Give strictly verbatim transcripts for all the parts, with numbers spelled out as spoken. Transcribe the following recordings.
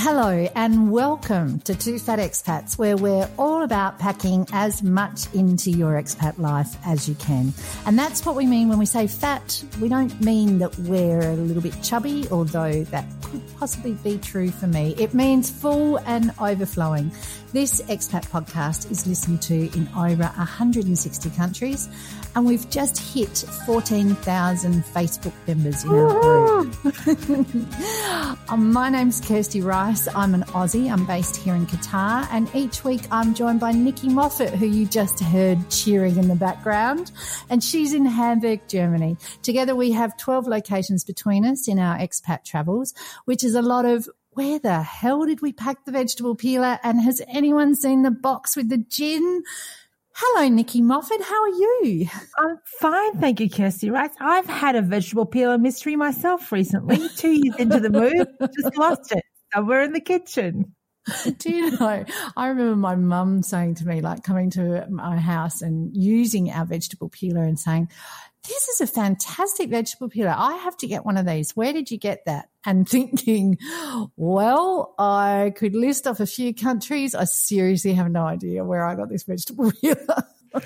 Hello and welcome to Two Fat Expats, where we're all about packing as much into your expat life as you can. And that's what we mean when we say fat. We don't mean that we're a little bit chubby, although that could possibly be true for me. It means full and overflowing. This expat podcast is listened to in over one hundred sixty countries, and we've just hit fourteen thousand Facebook members in our group. um, my name's Kirsty Rice. I'm an Aussie. I'm based here in Qatar, and each week I'm joined by Nikki Moffat, who you just heard cheering in the background, and she's in Hamburg, Germany. Together we have twelve locations between us in our expat travels, which is a lot of where the hell did we pack the vegetable peeler, and has anyone seen the box with the gin? Hello, Nikki Moffat. How are you? I'm fine, thank you, Kirsty Rice. I've had a vegetable peeler mystery myself recently. Two years into the move, just lost it somewhere in the kitchen. Do you know, I remember my mum saying to me, like coming to my house and using our vegetable peeler and saying, this is a fantastic vegetable peeler. I have to get one of these. Where did you get that? And thinking, well, I could list off a few countries. I seriously have no idea where I got this vegetable peeler.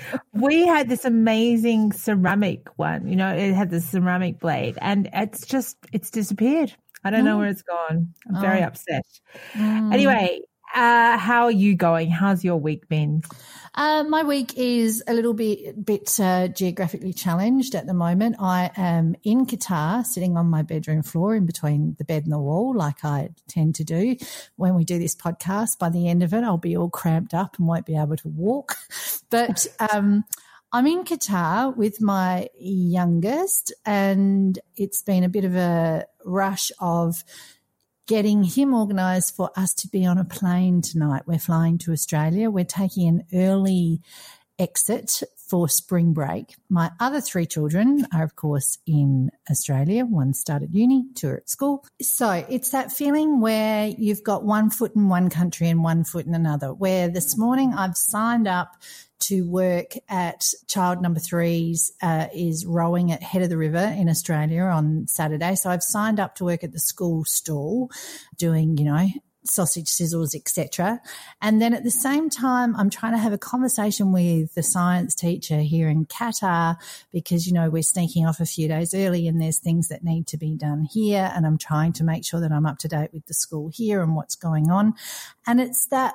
We had this amazing ceramic one. You know, it had the ceramic blade, and it's just, it's disappeared. I don't mm. know where it's gone. I'm very oh. upset. Mm. Anyway, uh, how are you going? How's your week been? Uh, my week is a little bit, bit uh, geographically challenged at the moment. I am in Qatar, sitting on my bedroom floor in between the bed and the wall, like I tend to do when we do this podcast. By the end of it, I'll be all cramped up and won't be able to walk. But um, I'm in Qatar with my youngest, and it's been a bit of a rush of getting him organised for us to be on a plane tonight. We're flying to Australia. We're taking an early exit for spring break. My other three children are, of course, in Australia. One started uni, two are at school. So it's that feeling where you've got one foot in one country and one foot in another, where this morning I've signed up to work at child number three's uh, is rowing at Head of the River in Australia on Saturday. So I've signed up to work at the school stall doing, you know, sausage sizzles, et cetera. And then at the same time, I'm trying to have a conversation with the science teacher here in Qatar because, you know, we're sneaking off a few days early and there's things that need to be done here. And I'm trying to make sure that I'm up to date with the school here and what's going on. And it's that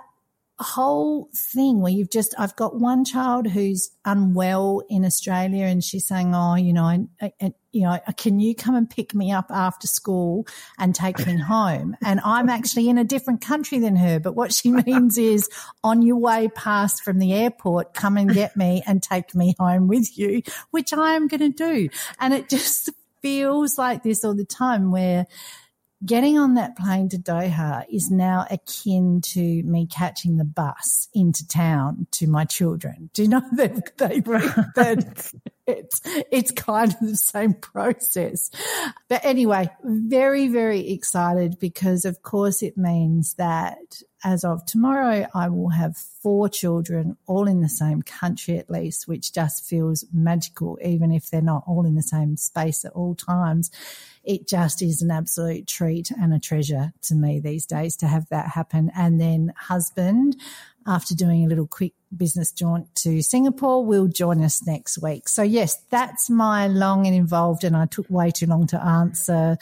whole thing where you've just, I've got one child who's unwell in Australia and she's saying, oh, you know, I, I, you know, can you come and pick me up after school and take me home? And I'm actually in a different country than her. But what she means is on your way past from the airport, come and get me and take me home with you, which I am going to do. And it just feels like this all the time where getting on that plane to Doha is now akin to me catching the bus into town to my children. Do you know that they that it's it's kind of the same process? But anyway, very, very excited because, of course, it means that as of tomorrow, I will have four children all in the same country at least, which just feels magical, even if they're not all in the same space at all times. It just is an absolute treat and a treasure to me these days to have that happen. And then husband, after doing a little quick business jaunt to Singapore, will join us next week. So, yes, that's my long and involved, and I took way too long to answer,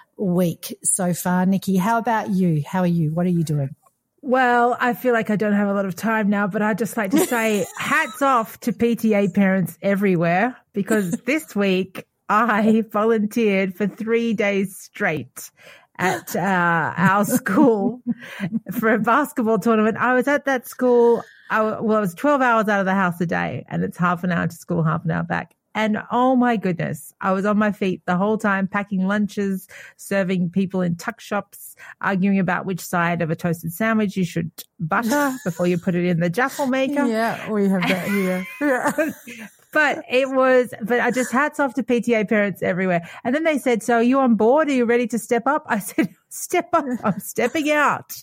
week so far. Nikki, how about you? How are you? What are you doing? Well, I feel like I don't have a lot of time now, but I'd just like to say hats off to P T A parents everywhere, because this week I volunteered for three days straight at uh, our school for a basketball tournament. I was at that school. I, well, it was twelve hours out of the house a day, and it's half an hour to school, half an hour back. And oh my goodness, I was on my feet the whole time, packing lunches, serving people in tuck shops, arguing about which side of a toasted sandwich you should butter before you put it in the jaffle maker. Yeah, we have that here. Yeah. But it was, but I just hats off to P T A parents everywhere. And then they said, so are you on board? Are you ready to step up? I said, step up. I'm stepping out.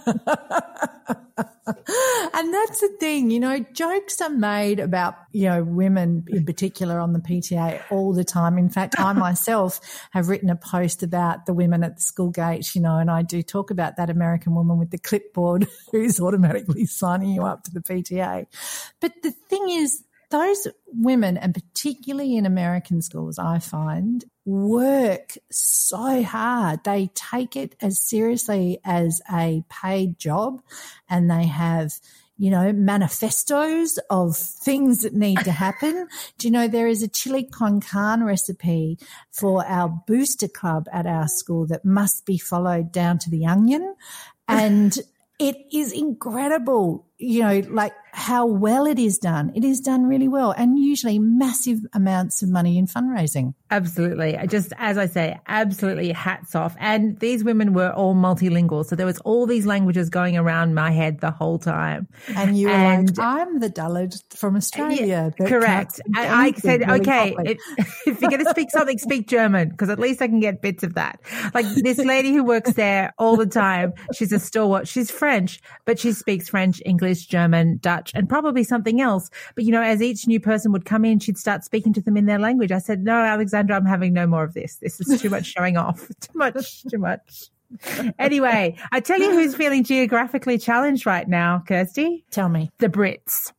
And that's the thing, you know, jokes are made about, you know, women in particular on the P T A all the time. In fact, I myself have written a post about the women at the school gate, you know, and I do talk about that American woman with the clipboard who's automatically signing you up to the P T A. But the thing is, those women, and particularly in American schools, I find, work so hard. They take it as seriously as a paid job, and they have, you know, manifestos of things that need to happen. Do you know there is a chili con carne recipe for our booster club at our school that must be followed down to the onion? And it is incredible, you know, like how well it is done. It is done really well, and usually massive amounts of money in fundraising. Absolutely. I just, as I say, absolutely hats off. And these women were all multilingual. So there was all these languages going around my head the whole time. And you were and, like, I'm the dullard from Australia. Yeah, correct. And I said, really okay, if, if you're going to speak something, speak German, because at least I can get bits of that. Like this lady who works there all the time, she's a stalwart. She's French, but she speaks French, English, German, Dutch, and probably something else. But, you know, as each new person would come in, she'd start speaking to them in their language. I said, no, Alexandra, I'm having no more of this. This is too much showing off. Too much, too much. Anyway, I tell you who's feeling geographically challenged right now, Kirsty. Tell me. The Brits.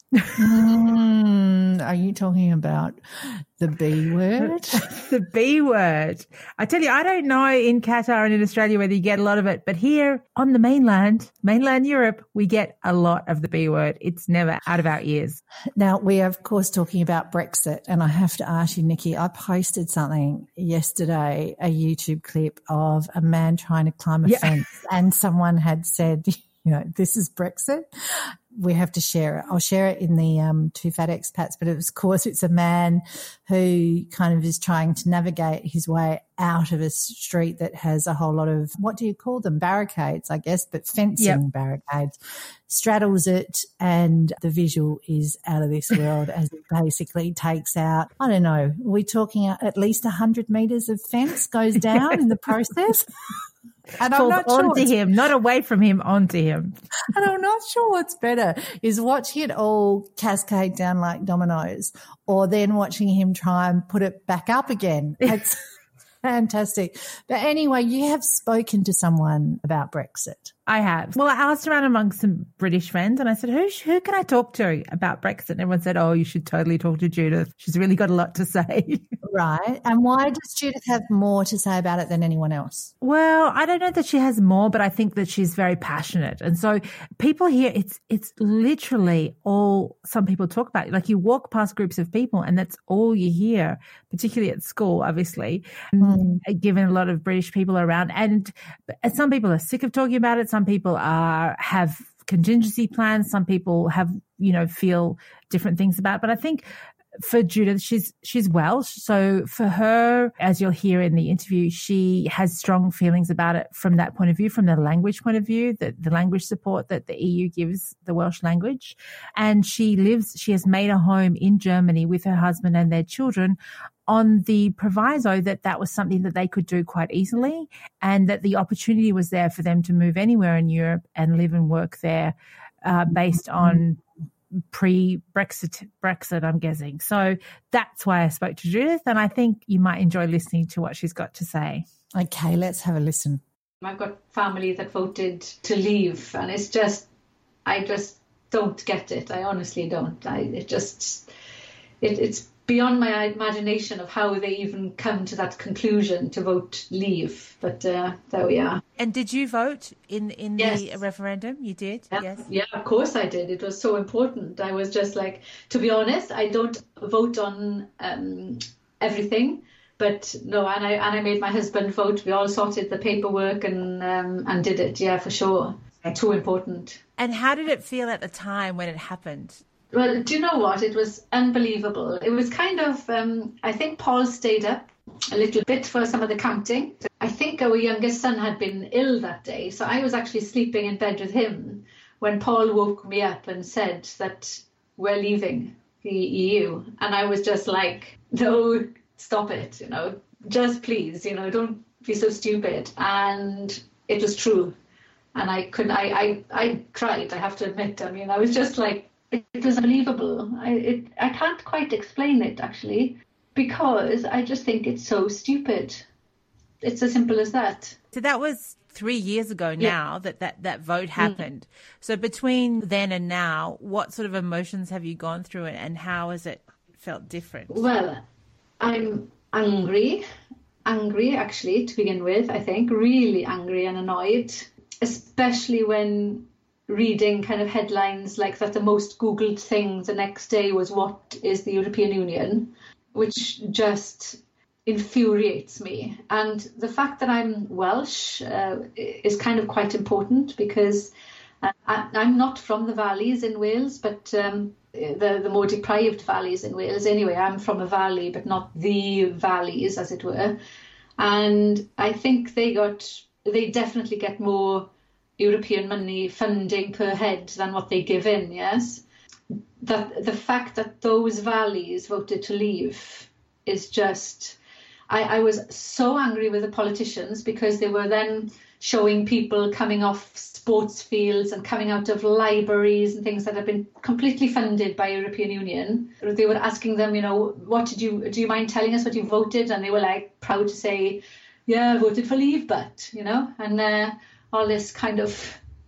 mm, are you talking about the B word? The B word. I tell you, I don't know in Qatar and in Australia whether you get a lot of it, but here on the mainland, mainland Europe, we get a lot of the B word. It's never out of our ears. Now, we are, of course, talking about Brexit, and I have to ask you, Nikki, I posted something yesterday, a YouTube clip of a man trying to climb a yeah. fence, and someone had said, you know, this is Brexit. We have to share it. I'll share it in the um, Two Fat Expats, but of course it's a man who kind of is trying to navigate his way out of a street that has a whole lot of, what do you call them? Barricades, I guess, but fencing yep. barricades, straddles it, and the visual is out of this world as it basically takes out, I don't know, are we talking at least one hundred metres of fence goes down in the process? And I'm not sure onto him, not away from him, onto him. And I'm not sure what's better, is watching it all cascade down like dominoes, or then watching him try and put it back up again. It's fantastic. But anyway, you have spoken to someone about Brexit. I have. Well, I asked around among some British friends and I said, who who can I talk to about Brexit? And everyone said, oh, you should totally talk to Judith. She's really got a lot to say. Right. And why does Judith have more to say about it than anyone else? Well, I don't know that she has more, but I think that she's very passionate. And so people here, it's it's literally all some people talk about. Like you walk past groups of people and that's all you hear, particularly at school, obviously, mm. given a lot of British people around. And some people are sick of talking about it. Some people are have contingency plans. Some people have, you know, feel different things about it. But I think for Judith, she's she's Welsh. So for her, as you'll hear in the interview, she has strong feelings about it from that point of view, from the language point of view, the, the language support that the E U gives the Welsh language. And she lives, she has made a home in Germany with her husband and their children on the proviso that that was something that they could do quite easily and that the opportunity was there for them to move anywhere in Europe and live and work there uh, based on pre-Brexit, Brexit, I'm guessing. So that's why I spoke to Judith, and I think you might enjoy listening to what she's got to say. Okay, let's have a listen. I've got family that voted to leave, and it's just, I just don't get it. I honestly don't. I it just, it, it's beyond my imagination of how they even come to that conclusion to vote leave. But uh, there we are. And did you vote in, in yes. the referendum? You did? Yeah. Yes. Yeah, of course I did. It was so important. I was just like, to be honest, I don't vote on um, everything. But no, and I and I made my husband vote. We all sorted the paperwork and um, and did it. Yeah, for sure. Too important. And how did it feel at the time when it happened? Well, do you know what? It was unbelievable. It was kind of, um, I think Paul stayed up a little bit for some of the counting. I think our youngest son had been ill that day. So I was actually sleeping in bed with him when Paul woke me up and said that we're leaving. the E U. And I was just like, no, stop it, you know, just please, you know, don't be so stupid. And it was true. And I couldn't, I, I, I cried, I have to admit. I mean, I was just like, it, it was unbelievable. I, it, I can't quite explain it, actually, because I just think it's so stupid. It's as simple as that. So that was three years ago now yeah. that, that that vote happened. Mm. So between then and now, what sort of emotions have you gone through and, and how has it felt different? Well, I'm angry, angry actually to begin with, I think, really angry and annoyed, especially when reading kind of headlines like that the most Googled thing the next day was, what is the European Union, which just infuriates me. And the fact that I'm Welsh uh, is kind of quite important because uh, I, I'm not from the valleys in Wales, but um, the, the more deprived valleys in Wales. Anyway, I'm from a valley, but not the valleys, as it were. And I think they got, they definitely get more European money funding per head than what they give in, yes? That the fact that those valleys voted to leave is just... I, I was so angry with the politicians because they were then showing people coming off sports fields and coming out of libraries and things that have been completely funded by European Union. They were asking them, you know, what did you, do you mind telling us what you voted? And they were like proud to say, yeah, I voted for Leave, but, you know, and uh, all this kind of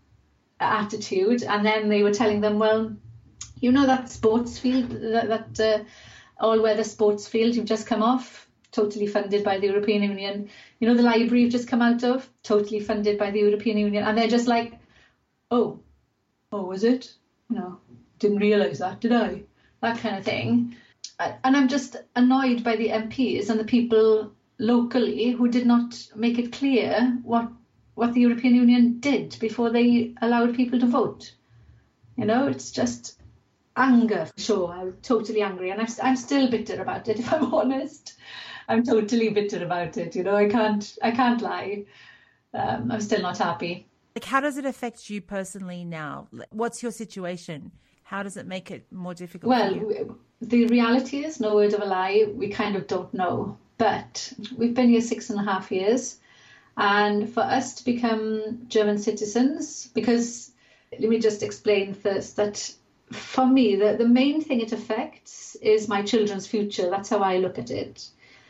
attitude. And then they were telling them, well, you know, that sports field, that, that uh, all-weather sports field you've just come off, totally funded by the European Union. You know, the library you've just come out of, totally funded by the European Union. And they're just like, oh, oh, was it? No, didn't realise that, did I? That kind of thing. And I'm just annoyed by the M Ps and the people locally who did not make it clear what what the European Union did before they allowed people to vote. You know, it's just anger, for sure. I'm totally angry. And I'm, I'm still bitter about it, if I'm honest. I'm totally bitter about it. You know, I can't, I can't lie. Um, I'm still not happy. Like, how does it affect you personally now? What's your situation? How does it make it more difficult? Well, for you? The reality is, no word of a lie, we kind of don't know. But we've been here six and a half years. And for us to become German citizens, because let me just explain first that for me, the, the main thing it affects is my children's future. That's how I look at it.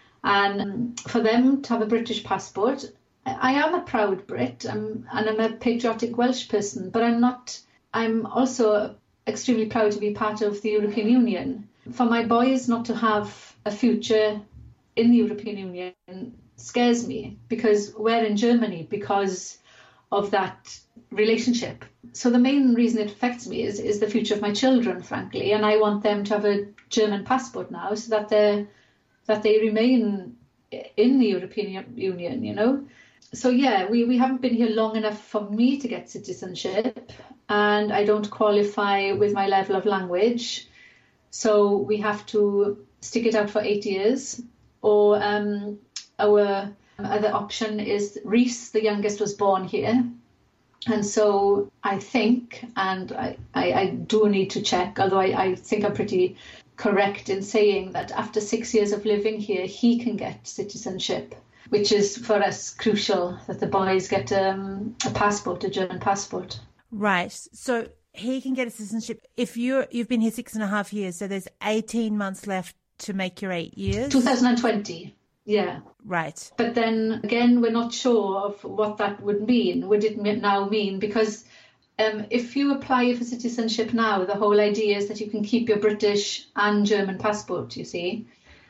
And for them to have a British passport, I am a proud Brit I'm, and I'm a patriotic Welsh person, but I'm not, I'm also extremely proud to be part of the European Union. For my boys not to have a future in the European Union scares me because we're in Germany because of that relationship. So the main reason it affects me is, is the future of my children, frankly, and I want them to have a German passport now so that they're that they remain in the European Union, you know. So, yeah, we, we haven't been here long enough for me to get citizenship, and I don't qualify with my level of language. So we have to stick it out for eight years. Or um, our other option is Reese, the youngest, was born here. And so I think, and I, I, I do need to check, although I, I think I'm pretty correct in saying that after six years of living here, he can get citizenship, which is for us crucial that the boys get um, a passport, a German passport. Right. So he can get a citizenship. If you're, you've been here six and a half years, so there's eighteen months left to make your eight years? twenty twenty, yeah. Right. But then again, we're not sure of what that would mean. Would it now mean? Because Um, if you apply for citizenship now, the whole idea is that you can keep your British and German passport, you see.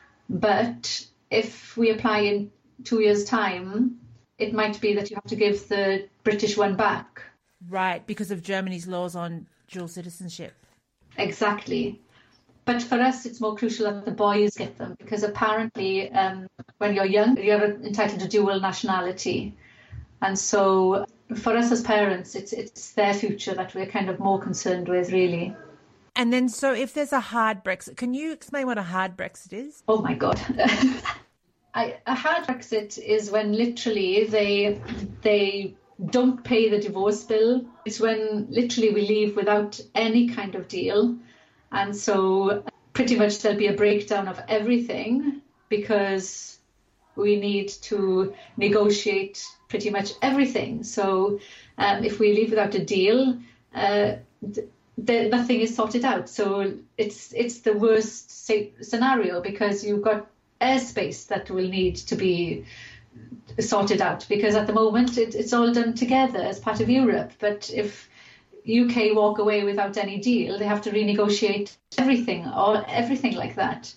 But if we apply in two years' time, it might be that you have to give the British one back. Right, because of Germany's laws on dual citizenship. Exactly. But for us, it's more crucial that the boys get them, because apparently um, when you're young, you're entitled to dual nationality. And so for us as parents, it's it's their future that we're kind of more concerned with, really. And then, so if there's a hard Brexit, can you explain what a hard Brexit is? Oh, my God. I, a hard Brexit is when literally they they don't pay the divorce bill. It's when literally we leave without any kind of deal. And so pretty much there'll be a breakdown of everything because we need to negotiate pretty much everything. So um, if we leave without a deal, uh, th- th- nothing is sorted out. So it's it's the worst say, scenario because you've got airspace that will need to be sorted out because at the moment it, it's all done together as part of Europe. But if U K walk away without any deal, they have to renegotiate everything or everything like that.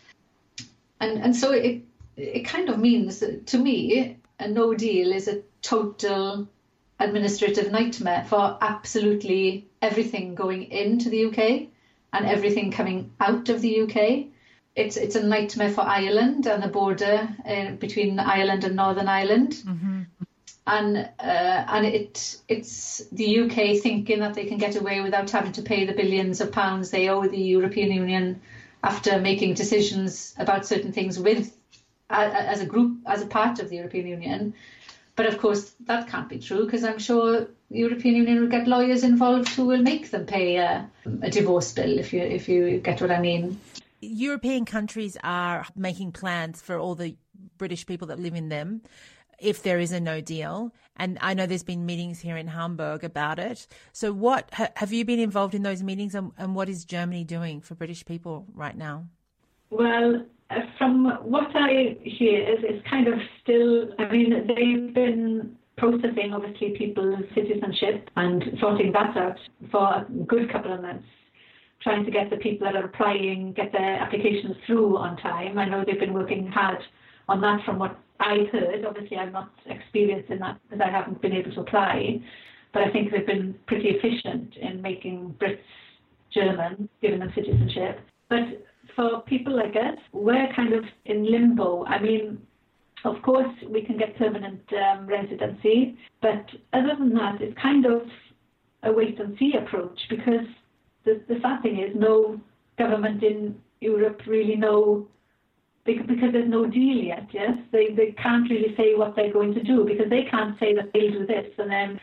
And and so it it kind of means that, to me, a no deal is a total administrative nightmare for absolutely everything going into the U K and everything coming out of the U K. It's it's a nightmare for Ireland and the border uh, between Ireland and Northern Ireland. Mm-hmm. And uh, and it it's the U K thinking that they can get away without having to pay the billions of pounds they owe the European Union after making decisions about certain things with uh, as a group, as a part of the European Union. But of course, that can't be true because I'm sure the European Union will get lawyers involved who will make them pay a, a divorce bill, if you if you get what I mean. European countries are making plans for all the British people that live in them if there is a no deal. And I know there's been meetings here in Hamburg about it. So what ha, have you been involved in those meetings and, and what is Germany doing for British people right now? Well, uh, from what I hear is it's kind of still, I mean, they've been processing obviously people's citizenship and sorting that out for a good couple of months, trying to get the people that are applying, get their applications through on time. I know they've been working hard on that from what I've heard. Obviously, I'm not experienced in that because I haven't been able to apply, but I think they've been pretty efficient in making Brits German, giving them citizenship. But for people like us, we're kind of in limbo. I mean, of course, we can get permanent um, residency, but other than that, it's kind of a wait-and-see approach because the, the sad thing is no government in Europe really know, because there's no deal yet, yes? They they can't really say what they're going to do because they can't say that they'll do this and then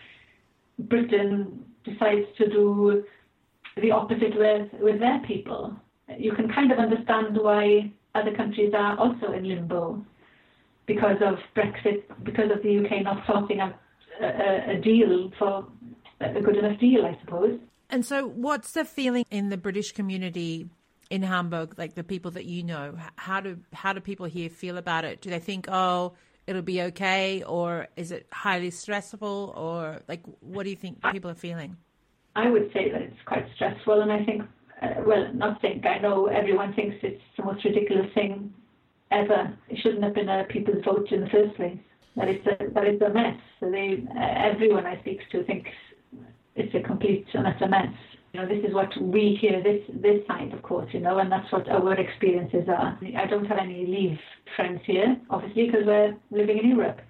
Britain decides to do the opposite with, with their people. You can kind of understand why other countries are also in limbo because of Brexit, because of the U K not sorting out a, a deal for a good enough deal, I suppose. And so what's the feeling in the British community in Hamburg, like the people that you know? How do how do people here feel about it? Do they think, oh, it'll be okay, or is it highly stressful, or like what do you think people are feeling? I would say that it's quite stressful, and I think, uh, well, not think, I know everyone thinks it's the most ridiculous thing ever. It shouldn't have been a people's vote in the first place. That is a, that is a mess. So they, uh, everyone I speak to thinks it's a complete and utter mess. You know, this is what we hear this this side, of course, you know, and that's what our experiences are. I don't have any Leave friends here, obviously, because we're living in Europe.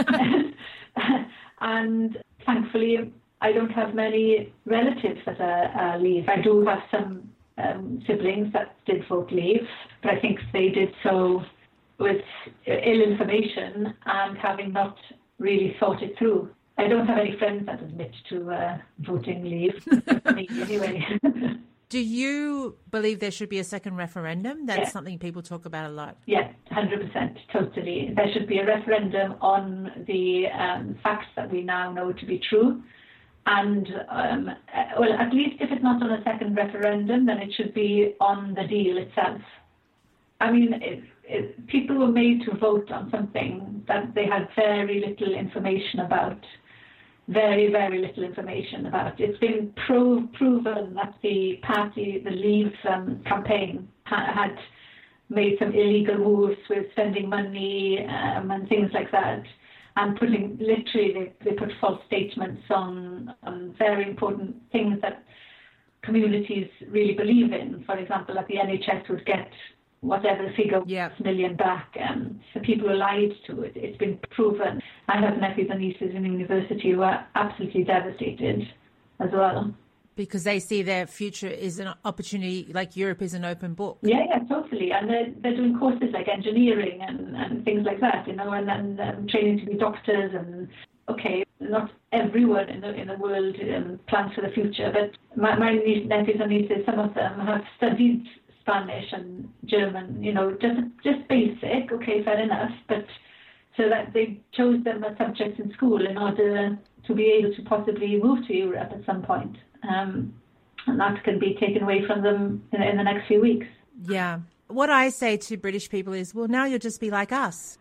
And thankfully, I don't have many relatives that are, are Leave. I do have some um, siblings that did vote Leave, but I think they did so with ill information and having not really thought it through. I don't have any friends that admit to uh, voting Leave, me anyway. Do you believe there should be a second referendum? That's yeah. something people talk about a lot. Yeah, one hundred percent, totally. There should be a referendum on the um, facts that we now know to be true. And, um, well, at least if it's not on a second referendum, then it should be on the deal itself. I mean, if, if people were made to vote on something that they had very little information about, very, very little information about. It's been pro- proven that the party, the Leave um, campaign, ha- had made some illegal moves with spending money um, and things like that, and putting, literally, they, they put false statements on, on very important things that communities really believe in. For example, that the N H S would get whatever the figure yeah. million back. Um, the people who lied to it, it's been proven. I have nephews and nieces in university who are absolutely devastated as well. Because they see their future is an opportunity, like Europe is an open book. Yeah, yeah, totally. And they're, they're doing courses like engineering and, and things like that, you know, and, and um, training to be doctors. And, okay, not everyone in the, in the world um, plans for the future, but my, my niece, nephews and nieces, some of them have studied Spanish and German, you know, just just basic, okay, fair enough, but so that they chose them as subjects in school in order to be able to possibly move to Europe at some point. Um, and that can be taken away from them in, in the next few weeks. Yeah. What I say to British people is, well, now you'll just be like us.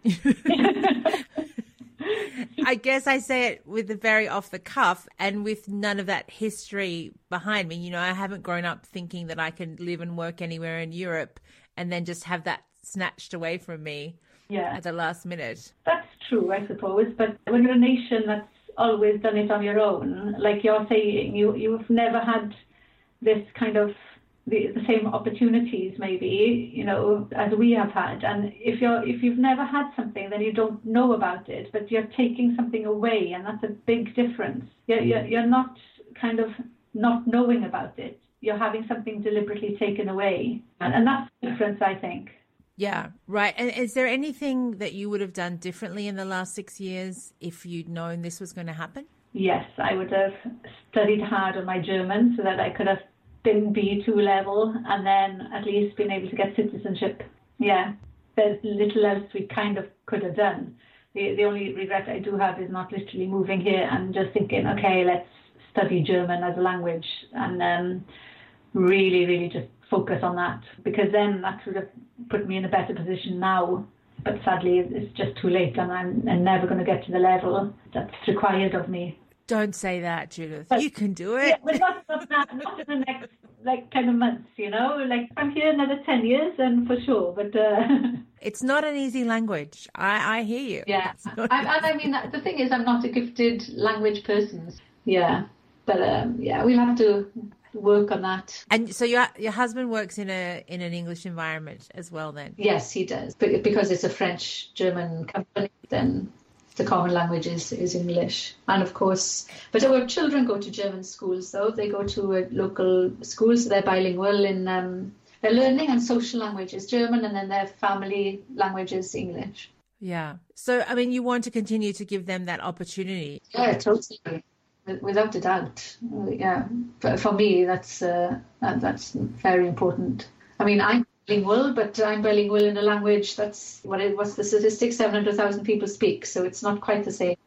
I guess I say it with the very off the cuff and with none of that history behind me. You know, I haven't grown up thinking that I can live and work anywhere in Europe and then just have that snatched away from me yeah. at the last minute. That's true, I suppose. But when you're a nation that's always done it on your own, like you're saying, you, you've never had this kind of the, the same opportunities maybe, you know, as we have had. And if you're if you've never had something, then you don't know about it, but you're taking something away, and that's a big difference. You're, you're, you're not kind of not knowing about it. You're having something deliberately taken away. And, and that's the difference, I think. Yeah, right. And is there anything that you would have done differently in the last six years if you'd known this was going to happen? Yes, I would have studied hard on my German so that I could have been B two level and then at least been able to get citizenship. Yeah, there's little else we kind of could have done. The the only regret I do have is not literally moving here and just thinking, okay, let's study German as a language and um, really, really just focus on that, because then that would have put me in a better position now. But sadly, it's just too late, and I'm, I'm never going to get to the level that's required of me. Don't say that, Judith. But, you can do it. Yeah, but not, not, not, not in the next like ten months, you know. Like I'm here another ten years, and for sure. But uh... it's not an easy language. I, I hear you. Yeah, I, and I mean the thing is, I'm not a gifted language person. Yeah, but um, yeah, we'll have to work on that. And so your your husband works in a in an English environment as well, then? Yes, he does. But because it's a French German company, then the common language is, is English. And of course, but our children go to German schools, though. They go to a local school, so they're bilingual in um, their learning and social language is German, and then their family language is English. Yeah. So, I mean, you want to continue to give them that opportunity. Yeah, totally. Without a doubt. Yeah. But for me, that's uh, that, that's very important. I mean, I'm bilingual, but I'm bilingual in a language that's, what it, what's the statistic? seven hundred thousand people speak, so it's not quite the same.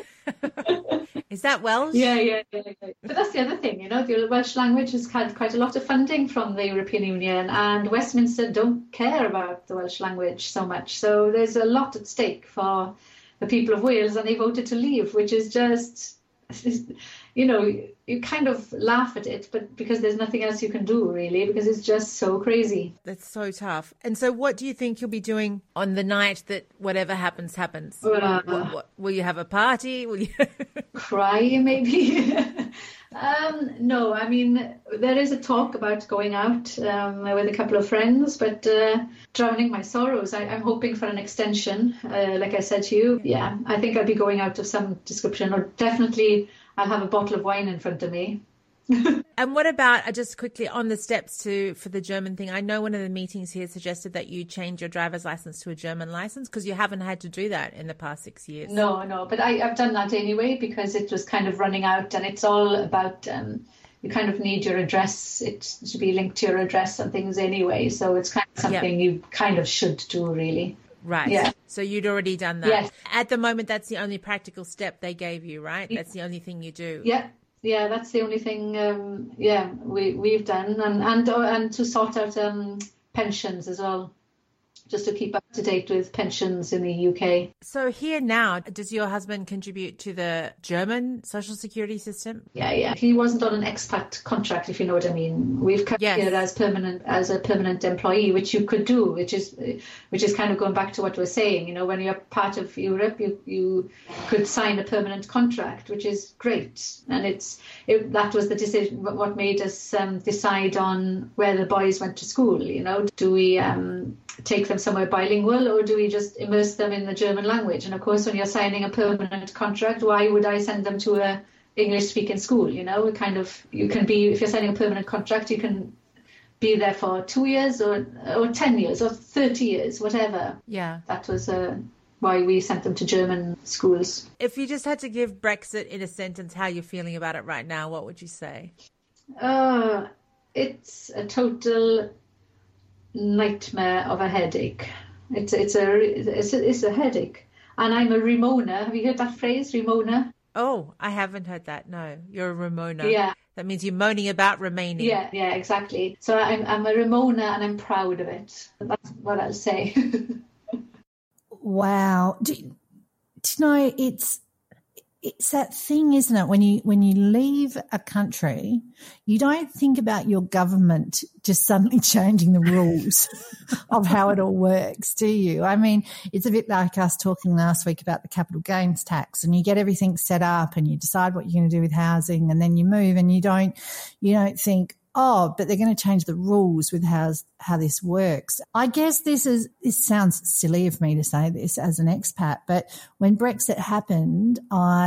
Is that Welsh? Yeah, yeah, yeah, yeah. But that's the other thing, you know, the Welsh language has had quite a lot of funding from the European Union, and Westminster don't care about the Welsh language so much. So there's a lot at stake for the people of Wales, and they voted to leave, which is just, you know, you kind of laugh at it, but because there's nothing else you can do, really, because it's just so crazy. That's so tough. And so what do you think you'll be doing on the night that whatever happens, happens? Uh, what, what, will you have a party? Will you cry, maybe? um, no, I mean, there is a talk about going out um, with a couple of friends, but uh, drowning my sorrows. I, I'm hoping for an extension, uh, like I said to you. Yeah, I think I'll be going out of some description, or definitely I'll have a bottle of wine in front of me. And what about, uh, just quickly on the steps to for the German thing, I know one of the meetings here suggested that you change your driver's license to a German license, because you haven't had to do that in the past six years. No, no, but I, I've done that anyway, because it was kind of running out, and it's all about, um, you kind of need your address, it to be linked to your address and things anyway, so it's kind of something yep. you kind of should do, really. Right. Yeah. So you'd already done that. Yes. At the moment, that's the only practical step they gave you, right? That's the only thing you do. Yeah. Yeah, that's the only thing. Um, yeah, we we've done, and and uh, and to sort out um, pensions as well, just to keep up to date with pensions in the U K. So here now, does your husband contribute to the German social security system? Yeah, yeah. He wasn't on an expat contract, if you know what I mean. We've come yes. here as permanent, as a permanent employee, which you could do, which is, which is kind of going back to what we're saying. You know, when you're part of Europe, you you could sign a permanent contract, which is great. And it's it, that was the decision. What made us um, decide on where the boys went to school. You know, do we um, take them somewhere bilingual, or do we just immerse them in the German language? And of course, when you're signing a permanent contract, why would I send them to a English speaking school? You know, kind of, you can be, if you're signing a permanent contract, you can be there for two years or or ten years or thirty years, whatever. Yeah. That was uh, why we sent them to German schools. If you just had to give Brexit in a sentence how you're feeling about it right now, what would you say? Uh, it's a total nightmare of a headache. It's it's a it's a, it's a headache, and I'm a Ramona. Have you heard that phrase, Ramona? Oh, I haven't heard that. No, you're a Ramona. Yeah. That means you're moaning about remaining. Yeah, yeah, exactly. So I'm I'm a Ramona, and I'm proud of it. That's what I'll say. Wow. Do, do you know, it's it's that thing, isn't it? When you when you leave a country, you don't think about your government just suddenly changing the rules of how it all works, do you? I mean, it's a bit like us talking last week about the capital gains tax, and you get everything set up and you decide what you're going to do with housing, and then you move and you don't you don't think, oh, but they're going to change the rules with how how this works. I guess this is this sounds silly of me to say this as an expat, but when Brexit happened,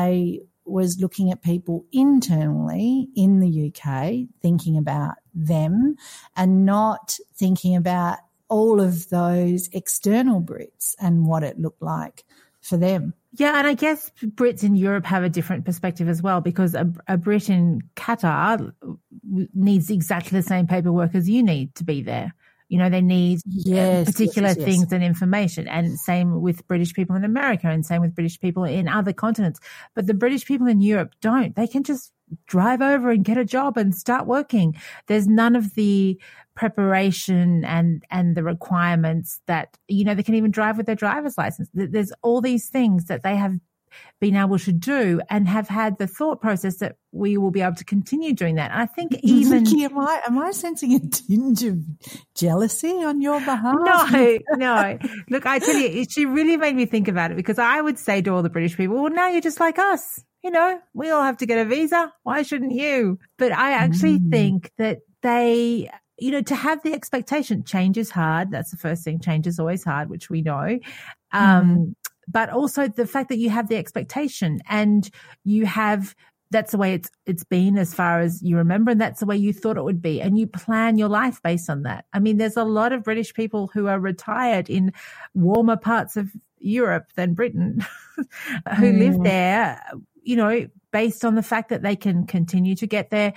I was looking at people internally in the U K, thinking about them and not thinking about all of those external Brits and what it looked like for them. Yeah, and I guess Brits in Europe have a different perspective as well, because a, a Brit in Qatar needs exactly the same paperwork as you need to be there. You know, they need yes, particular yes, yes, things yes. and information, and same with British people in America and same with British people in other continents. But the British people in Europe don't. They can just drive over and get a job and start working. There's none of the preparation and, and the requirements that, you know, they can even drive with their driver's license. There's all these things that they have been able to do and have had the thought process that we will be able to continue doing that. And I think even... Vicky, am I, am I sensing a tinge of jealousy on your behalf? No, no. Look, I tell you, she really made me think about it, because I would say to all the British people, well, now you're just like us. You know, we all have to get a visa. Why shouldn't you? But I actually mm. think that they, you know, to have the expectation, change is hard. That's the first thing. Change is always hard, which we know. Um, mm. But also the fact that you have the expectation and you have, that's the way it's it's been as far as you remember, and that's the way you thought it would be, and you plan your life based on that. I mean, there's a lot of British people who are retired in warmer parts of Europe than Britain who mm. live there, you know, based on the fact that they can continue to get their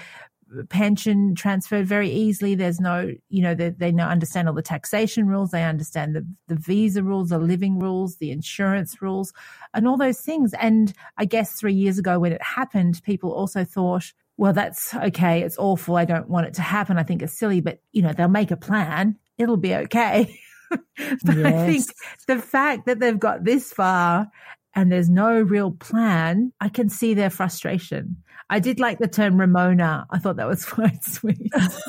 pension transferred very easily. There's no, you know, they, they know, understand all the taxation rules. They understand the, the visa rules, the living rules, the insurance rules, and all those things. And I guess three years ago when it happened, people also thought, well, that's okay. It's awful. I don't want it to happen. I think it's silly, but, you know, they'll make a plan. It'll be okay. But yes. I think the fact that they've got this far and there's no real plan, I can see their frustration. I did like the term Ramona. I thought that was quite sweet.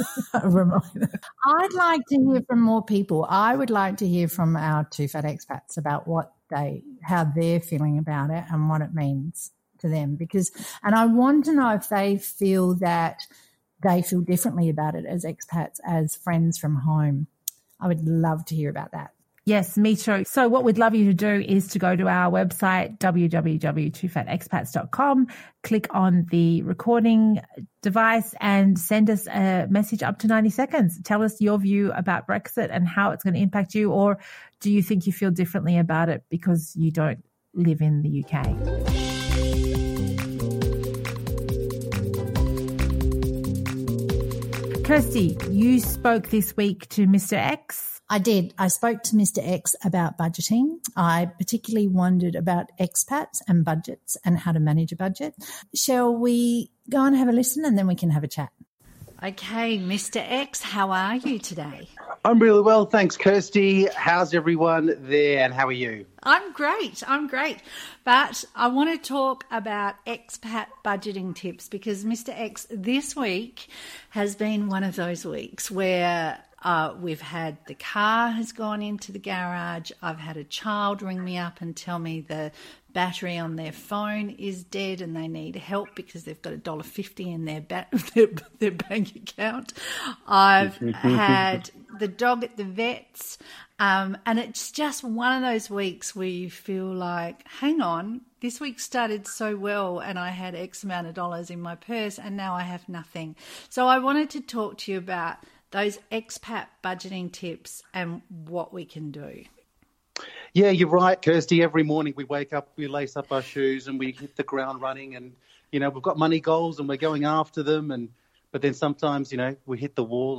Ramona. I'd like to hear from more people. I would like to hear from our two fat expats about what they, how they're feeling about it and what it means to them. Because, and I want to know if they feel that they feel differently about it as expats, as friends from home. I would love to hear about that. Yes, me too. So what we'd love you to do is to go to our website, w w w dot two fat expats dot com, click on the recording device and send us a message up to ninety seconds. Tell us your view about Brexit and how it's going to impact you, or do you think you feel differently about it because you don't live in the U K? Kirsty, you spoke this week to Mister X. I did. I spoke to Mister X about budgeting. I particularly wondered about expats and budgets and how to manage a budget. Shall we go and have a listen and then we can have a chat? Okay, Mister X, how are you today? I'm really well, thanks, Kirsty. How's everyone there and how are you? I'm great. I'm great. But I want to talk about expat budgeting tips because Mister X this week has been one of those weeks where Uh, we've had the car has gone into the garage. I've had a child ring me up and tell me the battery on their phone is dead and they need help because they've got a dollar fifty in their, ba- their their bank account. I've had the dog at the vet's, um, and it's just one of those weeks where you feel like, hang on, this week started so well and I had X amount of dollars in my purse and now I have nothing. So I wanted to talk to you about those expat budgeting tips and what we can do. Yeah, you're right, Kirsty. Every morning we wake up, we lace up our shoes and we hit the ground running and, you know, we've got money goals and we're going after them. And but then sometimes, you know, we hit the wall of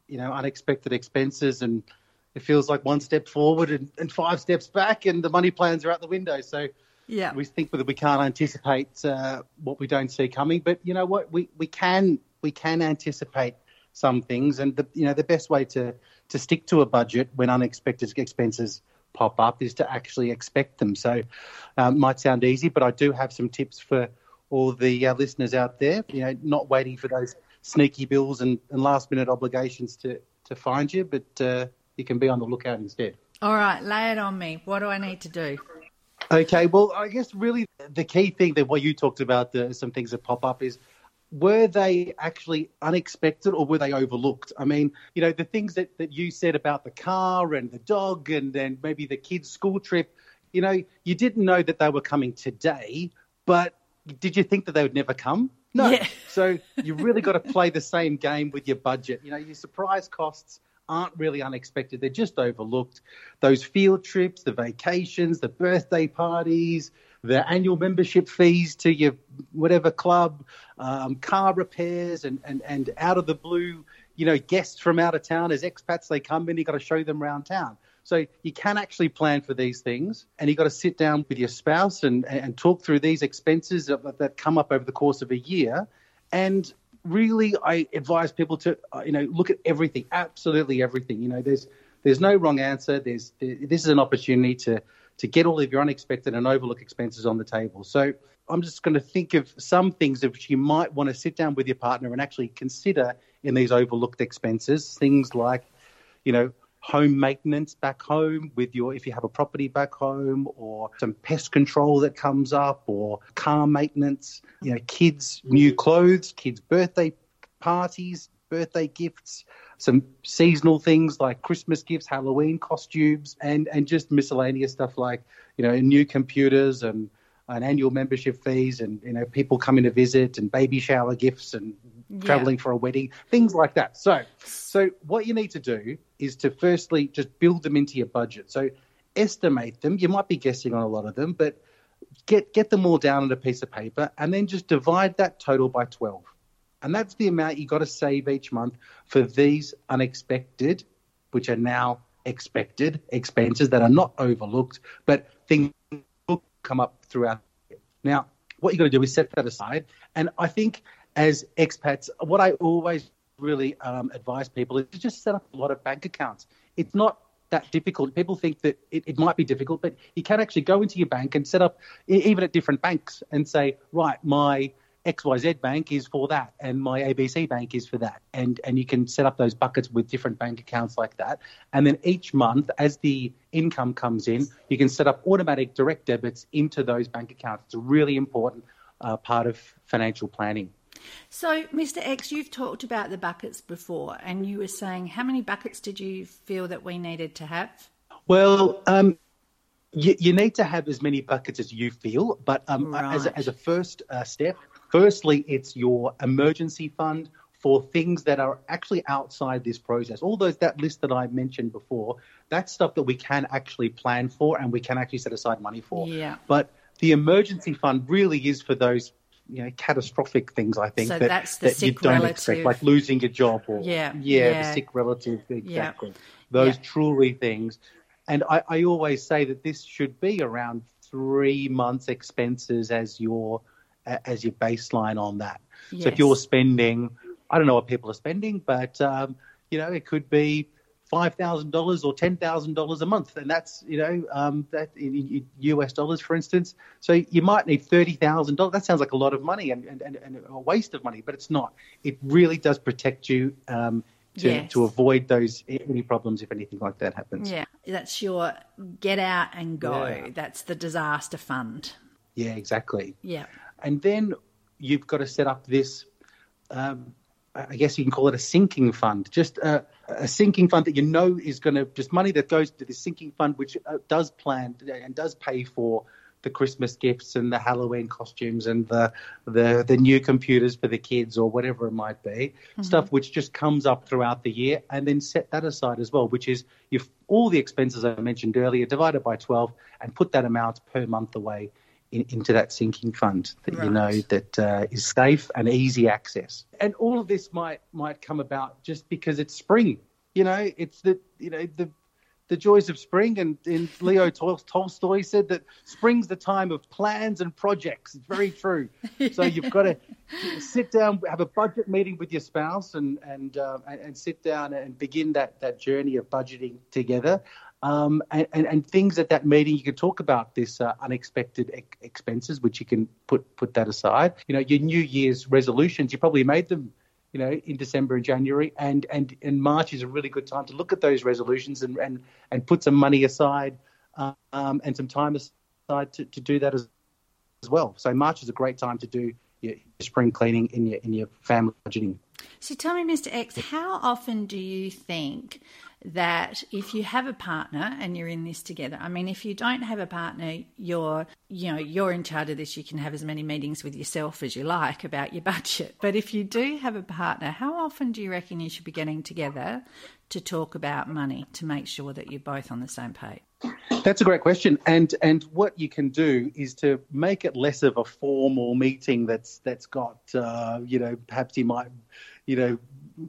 you know, unexpected expenses, and it feels like one step forward and, and five steps back, and the money plans are out the window. So yeah, we think that we can't anticipate uh, what we don't see coming. But you know what, we, we can we can anticipate some things, and the you know the best way to to stick to a budget when unexpected expenses pop up is to actually expect them. So um, might sound easy, but I do have some tips for all the uh, listeners out there. You know, not waiting for those sneaky bills and, and last minute obligations to to find you, but uh, you can be on the lookout instead. All right, lay it on me. What do I need to do? Okay, well, I guess really the key thing that what you talked about, the, some things that pop up is, were they actually unexpected or were they overlooked? I mean, you know, the things that, that you said about the car and the dog and then maybe the kids' school trip, you know, you didn't know that they were coming today, but did you think that they would never come? No. Yeah. So you really got to play the same game with your budget. You know, your surprise costs aren't really unexpected. They're just overlooked. Those field trips, the vacations, the birthday parties, the annual membership fees to your whatever club, um, car repairs, and, and, and out of the blue, you know, guests from out of town. As expats, they come in, you've got to show them around town. So you can actually plan for these things, and you've got to sit down with your spouse and, and talk through these expenses that, that come up over the course of a year. And really, I advise people to, uh, you know, look at everything, absolutely everything. You know, there's there's no wrong answer. There's this is an opportunity to to get all of your unexpected and overlooked expenses on the table. So I'm just going to think of some things which you might want to sit down with your partner and actually consider in these overlooked expenses. Things like, you know, home maintenance back home with your, if you have a property back home, or some pest control that comes up, or car maintenance, you know, kids' new clothes, kids' birthday parties, birthday gifts, some seasonal things like Christmas gifts, Halloween costumes, and, and just miscellaneous stuff like, you know, new computers and, and annual membership fees, and, you know, people coming to visit, and baby shower gifts, and yeah. traveling for a wedding, things like that. So, so what you need to do is to firstly just build them into your budget. So estimate them. You might be guessing on a lot of them, but get, get them all down on a piece of paper, and then just divide that total by twelve. And that's the amount you got to save each month for these unexpected, which are now expected expenses that are not overlooked, but things will come up throughout. Now, what you got to do is set that aside. And I think as expats, what I always really um, advise people is to just set up a lot of bank accounts. It's not that difficult. People think that it, it might be difficult, but you can actually go into your bank and set up, even at different banks, and say, right, my X Y Z bank is for that, and my A B C bank is for that. And and you can set up those buckets with different bank accounts like that. And then each month, as the income comes in, you can set up automatic direct debits into those bank accounts. It's a really important uh, part of financial planning. So, Mister X, you've talked about the buckets before, and you were saying, how many buckets did you feel that we needed to have? Well, um, you, you need to have as many buckets as you feel, but um, right. as, a, as a first uh, step, firstly, it's your emergency fund for things that are actually outside this process. All those, that list that I mentioned before, that's stuff that we can actually plan for and we can actually set aside money for. Yeah. But the emergency fund really is for those, you know, catastrophic things, I think, so that, that's the that sick you don't relative. expect, like losing your job or yeah, yeah, yeah. the sick relative, exactly. Yeah. Those yeah. truly things. And I, I always say that this should be around three months' expenses as your as your baseline on that. Yes. So if you're spending, I don't know what people are spending, but um, you know, it could be five thousand dollars or ten thousand dollars a month, and that's, you know, um, that in U S dollars, for instance. So you might need thirty thousand dollars. That sounds like a lot of money and, and, and a waste of money, but it's not. It really does protect you um, to, yes. to avoid those any problems if anything like that happens. Yeah, that's your get out and go. Yeah. That's the disaster fund. Yeah, exactly. Yeah. And then you've got to set up this, um, I guess you can call it a sinking fund, just a, a sinking fund that you know is going to, just money that goes to the sinking fund, which uh, does plan and does pay for the Christmas gifts and the Halloween costumes and the the, the new computers for the kids or whatever it might be, mm-hmm. stuff which just comes up throughout the year, and then set that aside as well, which is you've all the expenses I mentioned earlier divided by twelve and put that amount per month away in, into that sinking fund that Right. you know that uh, is safe and easy access. And all of this might might come about just because it's spring. You know, it's the you know the the joys of spring. And, and Leo Tol- Tolstoy said that spring's the time of plans and projects. It's very true. So you've got to sit down, have a budget meeting with your spouse, and and uh, and, and sit down and begin that that journey of budgeting together. Um, and, and, and things at that meeting, you can talk about this uh, unexpected ex- expenses, which you can put put that aside. You know, your New Year's resolutions, you probably made them, you know, in December and January, and, and, and March is a really good time to look at those resolutions and, and, and put some money aside um, and some time aside to, to do that as, as well. So March is a great time to do your, your spring cleaning in your in your family budgeting. So tell me, Mister X, how often do you think that if you have a partner and you're in this together, I mean, if you don't have a partner, you're, you know, you're in charge of this, you can have as many meetings with yourself as you like about your budget. But if you do have a partner, how often do you reckon you should be getting together to talk about money to make sure that you're both on the same page? That's a great question. And and what you can do is to make it less of a formal meeting that's that's got, uh, you know, perhaps you might, you know,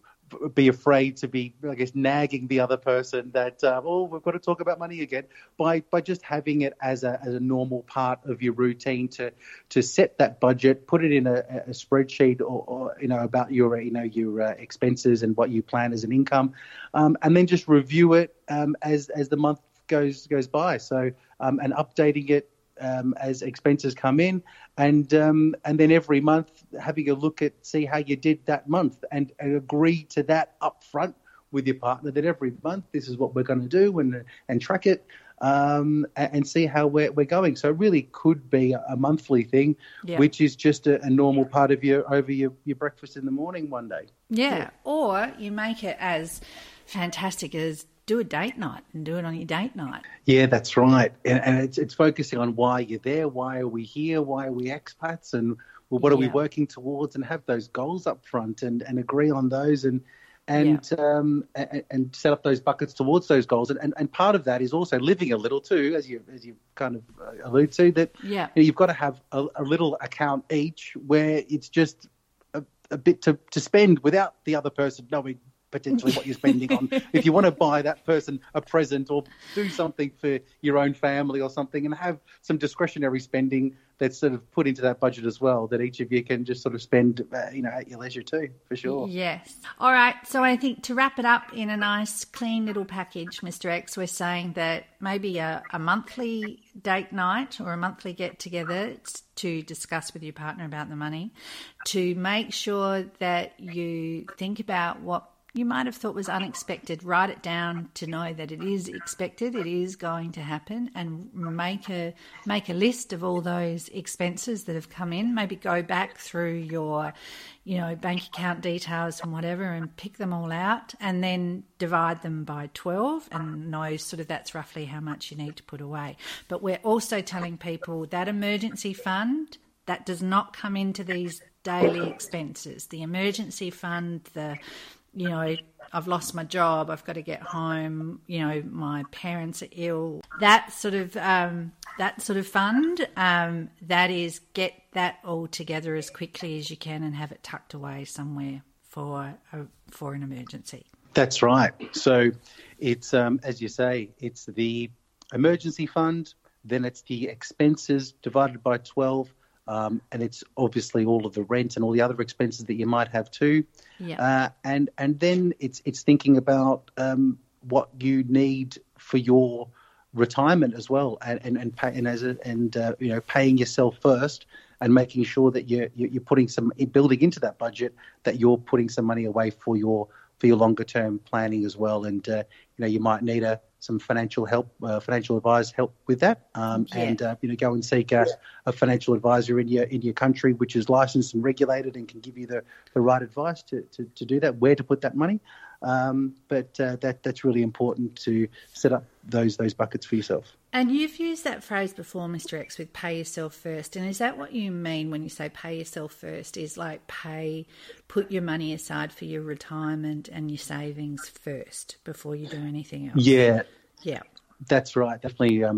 be afraid to be, I guess, nagging the other person that, uh, oh, we've got to talk about money again, by by just having it as a as a normal part of your routine to to set that budget, put it in a, a spreadsheet, or, or you know about your you know your uh, expenses and what you plan as an income, um, and then just review it um, as as the month goes goes by. So um, and updating it um, as expenses come in, and um, and then every month having a look at see how you did that month, and, and agree to that up front with your partner that every month this is what we're going to do, and and track it um, and, and see how we're we're going. So it really could be a monthly thing, Yeah. which is just a, a normal part of your over your, your breakfast in the morning one day. Yeah. Yeah. Or you make it as fantastic as do a date night and do it on your date night. Yeah, that's right. And, and it's it's focusing on why you're there, why are we here, why are we expats, and well, what are we Yeah. working towards, and have those goals up front and, and agree on those, and and um and, and set up those buckets towards those goals. And, and and part of that is also living a little too, as you as you kind of uh, allude to, that Yeah. you know, you've got to have a, a little account each where it's just a, a bit to, to spend without the other person knowing potentially what you're spending on. If you want to buy that person a present or do something for your own family or something, and have some discretionary spending that's sort of put into that budget as well, that each of you can just sort of spend, uh, you know, at your leisure too, for sure. Yes. All right. So I think to wrap it up in a nice, clean little package, Mister X, we're saying that maybe a, a monthly date night or a monthly get together to discuss with your partner about the money, to make sure that you think about what you might have thought was unexpected, write it down to know that it is expected, it is going to happen, and make a make a list of all those expenses that have come in. Maybe go back through your, you know, bank account details and whatever, and pick them all out, and then divide them by twelve and know sort of that's roughly how much you need to put away. But we're also telling people that emergency fund, that does not come into these daily expenses. The emergency fund, the you know, I've lost my job, I've got to get home, you know, my parents are ill. That sort of um, that sort of fund, um, that is, get that all together as quickly as you can and have it tucked away somewhere for a, for an emergency. That's right. So it's, um, as you say, it's the emergency fund, then it's the expenses divided by twelve, Um, and it's obviously all of the rent and all the other expenses that you might have too. Yeah. Uh, and and then it's it's thinking about um, what you need for your retirement as well, and and and, pay, and as a, and uh, you know, paying yourself first, and making sure that you're you're putting some building into that budget, that you're putting some money away for your for your longer term planning as well. And uh, you know, you might need a some financial help, uh, financial advisor help with that, um, Yeah. and uh, you know, go and seek a, a financial advisor in your in your country, which is licensed and regulated and can give you the, the right advice to, to, to do that, where to put that money. Um, but uh, that that's really important to set up those those buckets for yourself. And you've used that phrase before, Mister X, with pay yourself first. And is that what you mean when you say pay yourself first? Is like pay, put your money aside for your retirement and your savings first before you do anything else? Yeah, Yeah. that's right. Definitely. Um,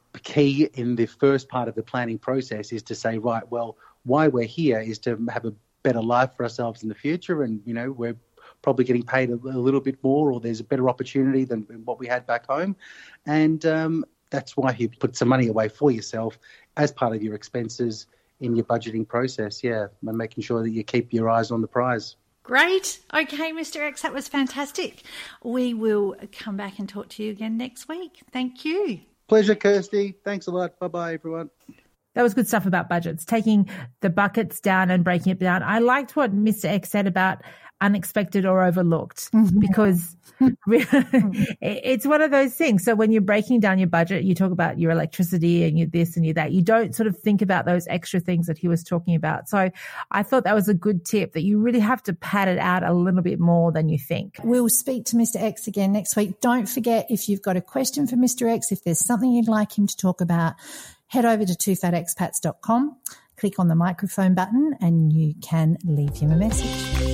key in the first part of the planning process is to say, right, well, why we're here is to have a better life for ourselves in the future, and, you know, we're probably getting paid a, a little bit more, or there's a better opportunity than what we had back home. And um, that's why you put some money away for yourself as part of your expenses in your budgeting process, yeah, and making sure that you keep your eyes on the prize. Great. Okay, Mister X, that was fantastic. We will come back and talk to you again next week. Thank you. Pleasure, Kirsty. Thanks a lot. Bye-bye, everyone. That was good stuff about budgets, taking the buckets down and breaking it down. I liked what Mister X said about unexpected or overlooked, mm-hmm. because it's one of those things. So when you're breaking down your budget, you talk about your electricity and your this and your that. You don't sort of think about those extra things that he was talking about. So I thought that was a good tip, that you really have to pad it out a little bit more than you think. We'll speak to Mister X again next week. Don't forget, if you've got a question for Mister X, if there's something you'd like him to talk about, head over to two fat expats dot com, click on the microphone button, and you can leave him a message.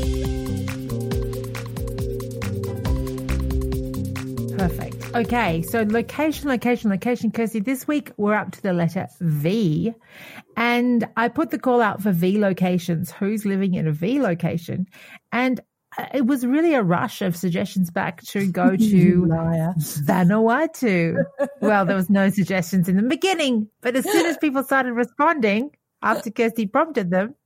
Perfect. Okay, so location, location, location, Kirsty. This week we're up to the letter V, and I put the call out for V locations. Who's living in a V location? And it was really a rush of suggestions back to go to Vanuatu. Well, there was no suggestions in the beginning, but as soon as people started responding after Kirsty prompted them,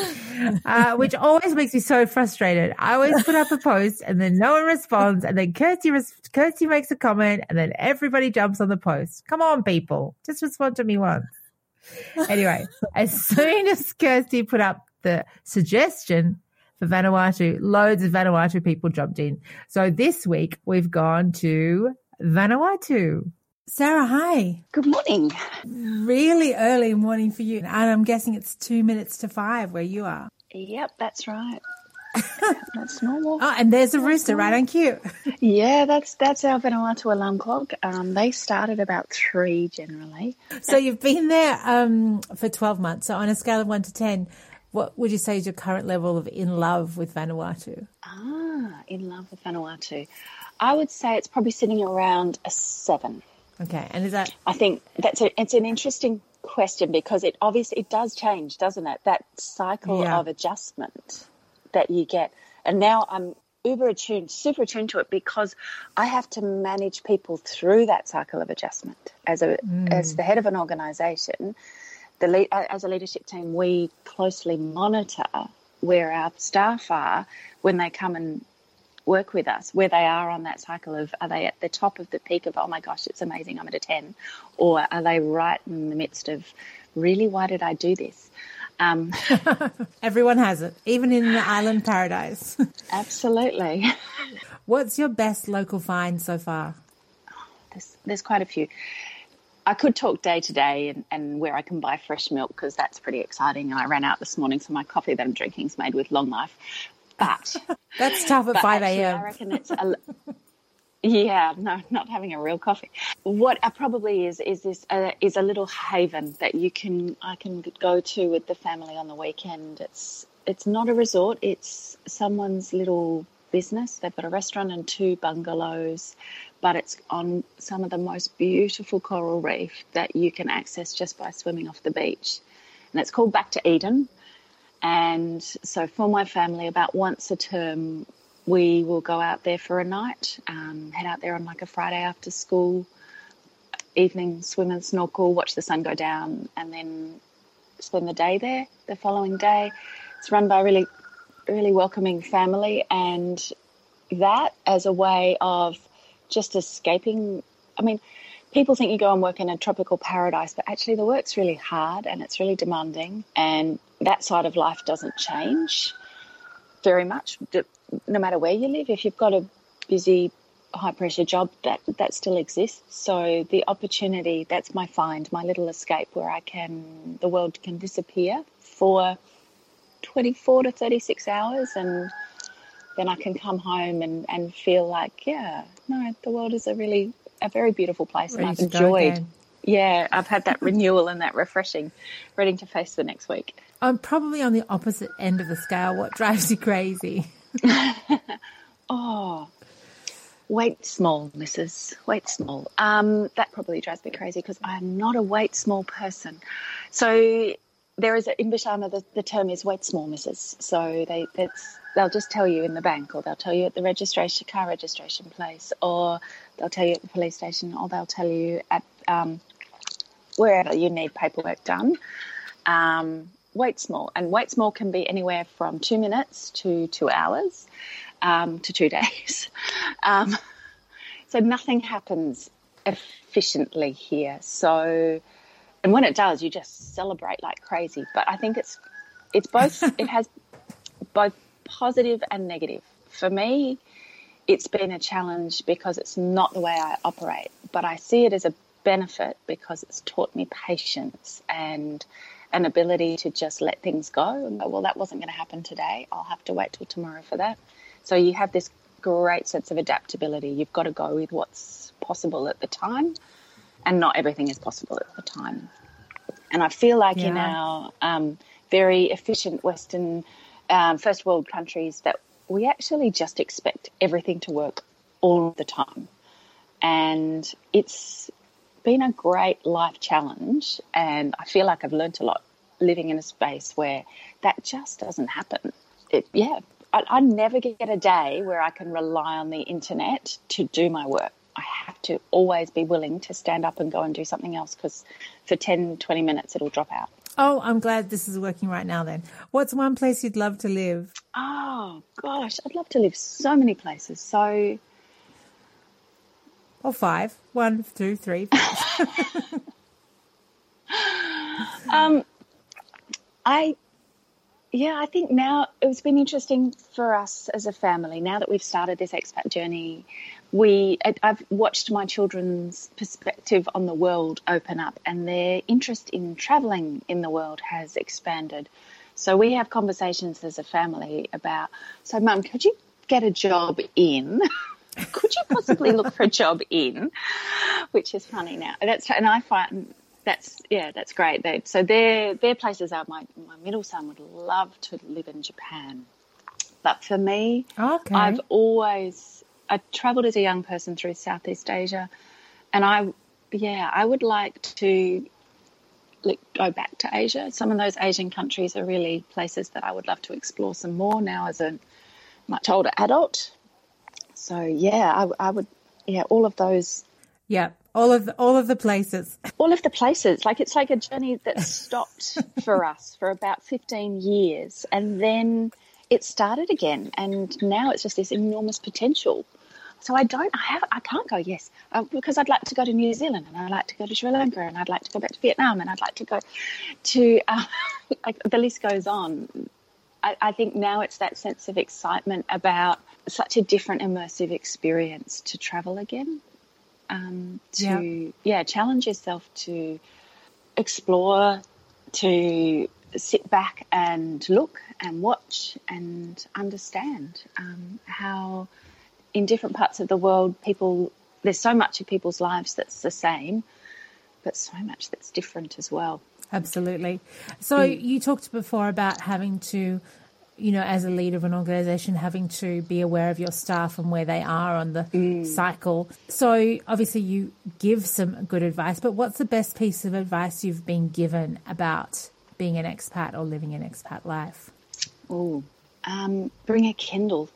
uh, which always makes me so frustrated. I always put up a post and then no one responds, and then Kirsty, res- Kirsty makes a comment, and then everybody jumps on the post. Come on, people. Just respond to me once. Anyway, as soon as Kirsty put up the suggestion for Vanuatu, loads of Vanuatu people jumped in. So this week we've gone to Vanuatu. Sarah, hi. Good morning. Really early morning for you. And I'm guessing it's two minutes to five where you are. Yep, that's right. That's normal. Oh, and there's a rooster right on cue. Yeah, that's that's our Vanuatu alarm clock. Um, they started about three generally. So you've been there um, for twelve months. So on a scale of one to ten, what would you say is your current level of in love with Vanuatu? Ah, in love with Vanuatu. I would say it's probably sitting around a seven. Okay, and is that? I think that's a, it's an interesting question, because it obviously it does change, doesn't it? That cycle yeah. of adjustment that you get, and now I'm uber attuned, super attuned to it, because I have to manage people through that cycle of adjustment as a mm. as the head of an organisation. The lead, as a leadership team, we closely monitor where our staff are when they come and work with us, where they are on that cycle of, are they at the top of the peak of, oh my gosh, it's amazing, I'm at a ten, or are they right in the midst of, really, why did I do this? Um, Everyone has it, even in the island paradise. Absolutely. What's your best local find so far? There's, there's quite a few. I could talk day to day and, and where I can buy fresh milk, because that's pretty exciting. I ran out this morning, so my coffee that I'm drinking is made with Long Life. But that's tough at five a.m. I reckon it's a, yeah, no, not having a real coffee. What I probably is is this uh, is a little haven that you can I can go to with the family on the weekend. It's it's not a resort. It's someone's little business. They've got a restaurant and two bungalows, but it's on some of the most beautiful coral reef that you can access just by swimming off the beach, and it's called Back to Eden. And so for my family, about once a term, we will go out there for a night, um, head out there on like a Friday after school, evening, swim and snorkel, watch the sun go down, and then spend the day there the following day. It's run by a really, really welcoming family, and that as a way of just escaping. I mean, people think you go and work in a tropical paradise, but actually the work's really hard and it's really demanding, and that side of life doesn't change very much, no matter where you live. If you've got a busy, high-pressure job, that that still exists. So the opportunity, that's my find, my little escape, where I can, the world can disappear for twenty-four to thirty-six hours, and then I can come home and, and feel like, yeah, no, the world is a really, a very beautiful place, and I've enjoyed. Yeah, I've had that renewal and that refreshing, ready to face the next week. I'm probably on the opposite end of the scale. What drives you crazy? oh, Weight small, Missus Weight small. Um, that probably drives me crazy because I'm not a weight small person. So there is a, in Bishama the, the term is weight small, Missus So they that's they'll just tell you in the bank, or they'll tell you at the registration car registration place, or they'll tell you at the police station, or they'll tell you at um, wherever you need paperwork done. Um, weight small, and weight small can be anywhere from two minutes to two hours. Um, to two days. Um, so nothing happens efficiently here. So, and when it does, you just celebrate like crazy. But I think it's it's both. It has both positive and negative. For me, it's been a challenge because it's not the way I operate. But I see it as a benefit because it's taught me patience and an ability to just let things go and go, well, that wasn't going to happen today. I'll have to wait till tomorrow for that. So you have this great sense of adaptability. You've got to go with what's possible at the time, and not everything is possible at the time. And I feel like yeah. in our um, very efficient Western um, first world countries that we actually just expect everything to work all the time. And it's been a great life challenge, and I feel like I've learned a lot living in a space where that just doesn't happen. It, yeah. I, I never get a day where I can rely on the internet to do my work. I have to always be willing to stand up and go and do something else because for ten, twenty minutes it'll drop out. Oh, I'm glad this is working right now then. What's one place you'd love to live? Oh, gosh, I'd love to live so many places. So... Or five. One, two, three. um, I... Yeah, I think now it's been interesting for us as a family. Now that we've started this expat journey, we I've watched my children's perspective on the world open up, and their interest in travelling in the world has expanded. So we have conversations as a family about, so Mum, could you get a job in? Could you possibly look for a job in? Which is funny now. That's and I find. That's yeah, that's great. They, so their their places are. My my middle son would love to live in Japan, but for me, okay. I've always I travelled as a young person through Southeast Asia, and I yeah I would like to like, go back to Asia. Some of those Asian countries are really places that I would love to explore some more now as a much older adult. So yeah, I, I would yeah all of those. Yeah. All of the, all of the places. All of the places. Like it's like a journey that stopped for us for about fifteen years, and then it started again, and now it's just this enormous potential. So I don't, I have, I can't go yes uh, because I'd like to go to New Zealand, and I'd like to go to Sri Lanka, and I'd like to go back to Vietnam, and I'd like to go to. Uh, like the list goes on. I, I think now it's that sense of excitement about such a different immersive experience to travel again. Um, to yeah. yeah, challenge yourself to explore, to sit back and look and watch and understand um, how in different parts of the world people, there's so much of people's lives that's the same, but so much that's different as well. Absolutely. So mm. you talked before about having to, you know, as a leader of an organisation, having to be aware of your staff and where they are on the mm. cycle. So obviously you give some good advice, but what's the best piece of advice you've been given about being an expat or living an expat life? Oh, um, bring a Kindle.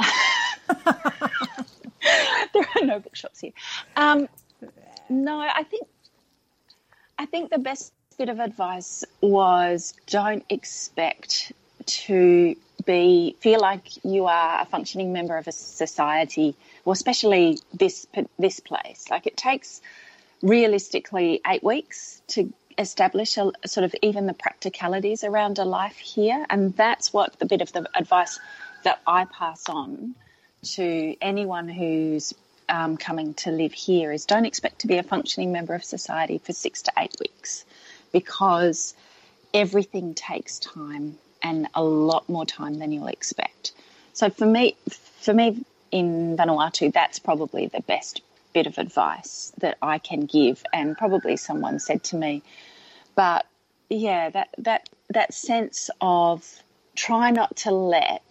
There are no bookshops here. Um, no, I think I think the best bit of advice was don't expect to be feel like you are a functioning member of a society, or especially this this place. Like it takes realistically eight weeks to establish a, a sort of even the practicalities around a life here, and that's what the bit of the advice that I pass on to anyone who's um, coming to live here is don't expect to be a functioning member of society for six to eight weeks because everything takes time. And a lot more time than you'll expect. So for me, for me in Vanuatu, that's probably the best bit of advice that I can give, and probably someone said to me. But yeah, that that that sense of try not to let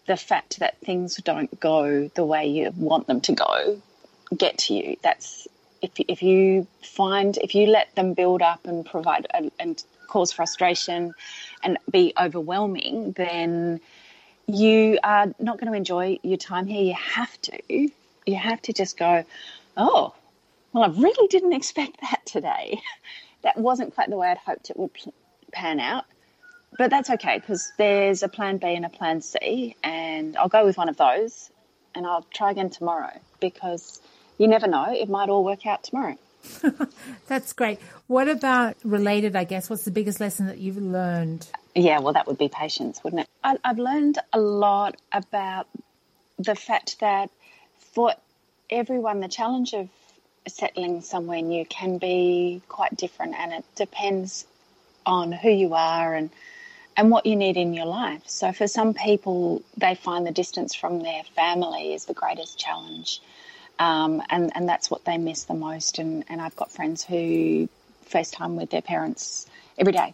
the fact that things don't go the way you want them to go get to you. That's if if you find if you let them build up and provide and, and cause frustration and be overwhelming, then you are not going to enjoy your time here. You have to. You have to just go, oh, well, I really didn't expect that today. That wasn't quite the way I'd hoped it would pan out. But that's okay, because there's a plan B and a plan C, and I'll go with one of those and I'll try again tomorrow, because you never know, it might all work out tomorrow. That's great. What about related, I guess, what's the biggest lesson that you've learned? Yeah, well, that would be patience, wouldn't it? I, I've learned a lot about the fact that for everyone, the challenge of settling somewhere new can be quite different, and it depends on who you are and and what you need in your life. So for some people, they find the distance from their family is the greatest challenge, um, and, and that's what they miss the most. And, and I've got friends who FaceTime with their parents every day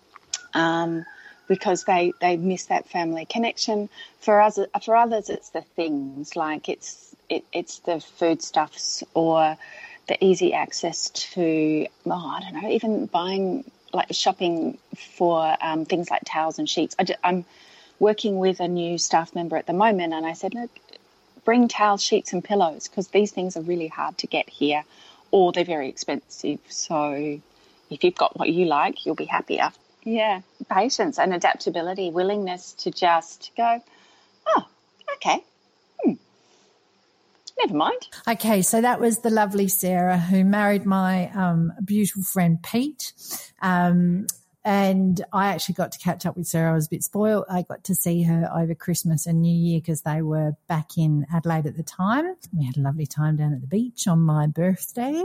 um, because they, they miss that family connection. For us, for others, it's the things, like it's it, it's the foodstuffs or the easy access to, oh, I don't know, even buying, like shopping for um, things like towels and sheets. I just, I'm working with a new staff member at the moment, and I said, look, bring towels, sheets and pillows, because these things are really hard to get here, or they're very expensive. So if you've got what you like, you'll be happier. Yeah, patience and adaptability, willingness to just go, oh, okay, hmm. never mind. Okay, so that was the lovely Sarah who married my um, beautiful friend Pete. Um, and I actually got to catch up with Sarah. I was a bit spoiled. I got to see her over Christmas and New Year because they were back in Adelaide at the time. We had a lovely time down at the beach on my birthday.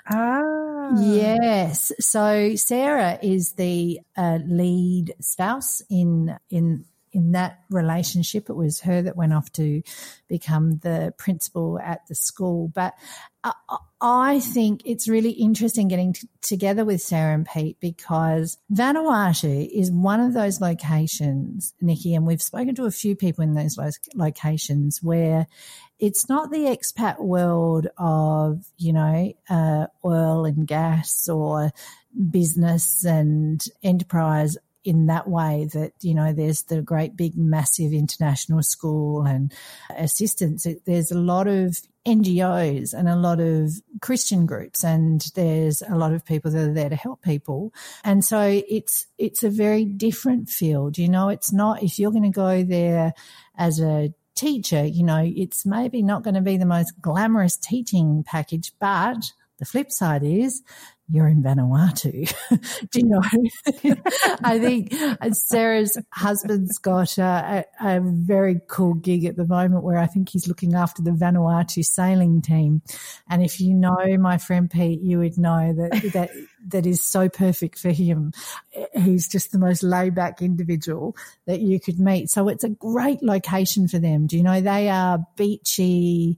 Ah. Yes. So Sarah is the uh, lead spouse in in in that relationship. It was her that went off to become the principal at the school. But I, I think it's really interesting getting t- together with Sarah and Pete, because Vanuatu is one of those locations, Nikki, and we've spoken to a few people in those lo- locations where it's not the expat world of, you know, uh, oil and gas or business and enterprise in that way, that, you know, there's the great big massive international school and assistance. There's a lot of N G Os and a lot of Christian groups, and there's a lot of people that are there to help people. And so it's it's a very different field. You know, it's not, if you're going to go there as a teacher, you know, it's maybe not going to be the most glamorous teaching package, but the flip side is you're in Vanuatu. Do you know? I think Sarah's husband's got a, a, a very cool gig at the moment where I think he's looking after the Vanuatu sailing team. And if you know my friend Pete, you would know that that, that is so perfect for him. He's just the most laid-back individual that you could meet. So it's a great location for them. Do you know? They are beachy,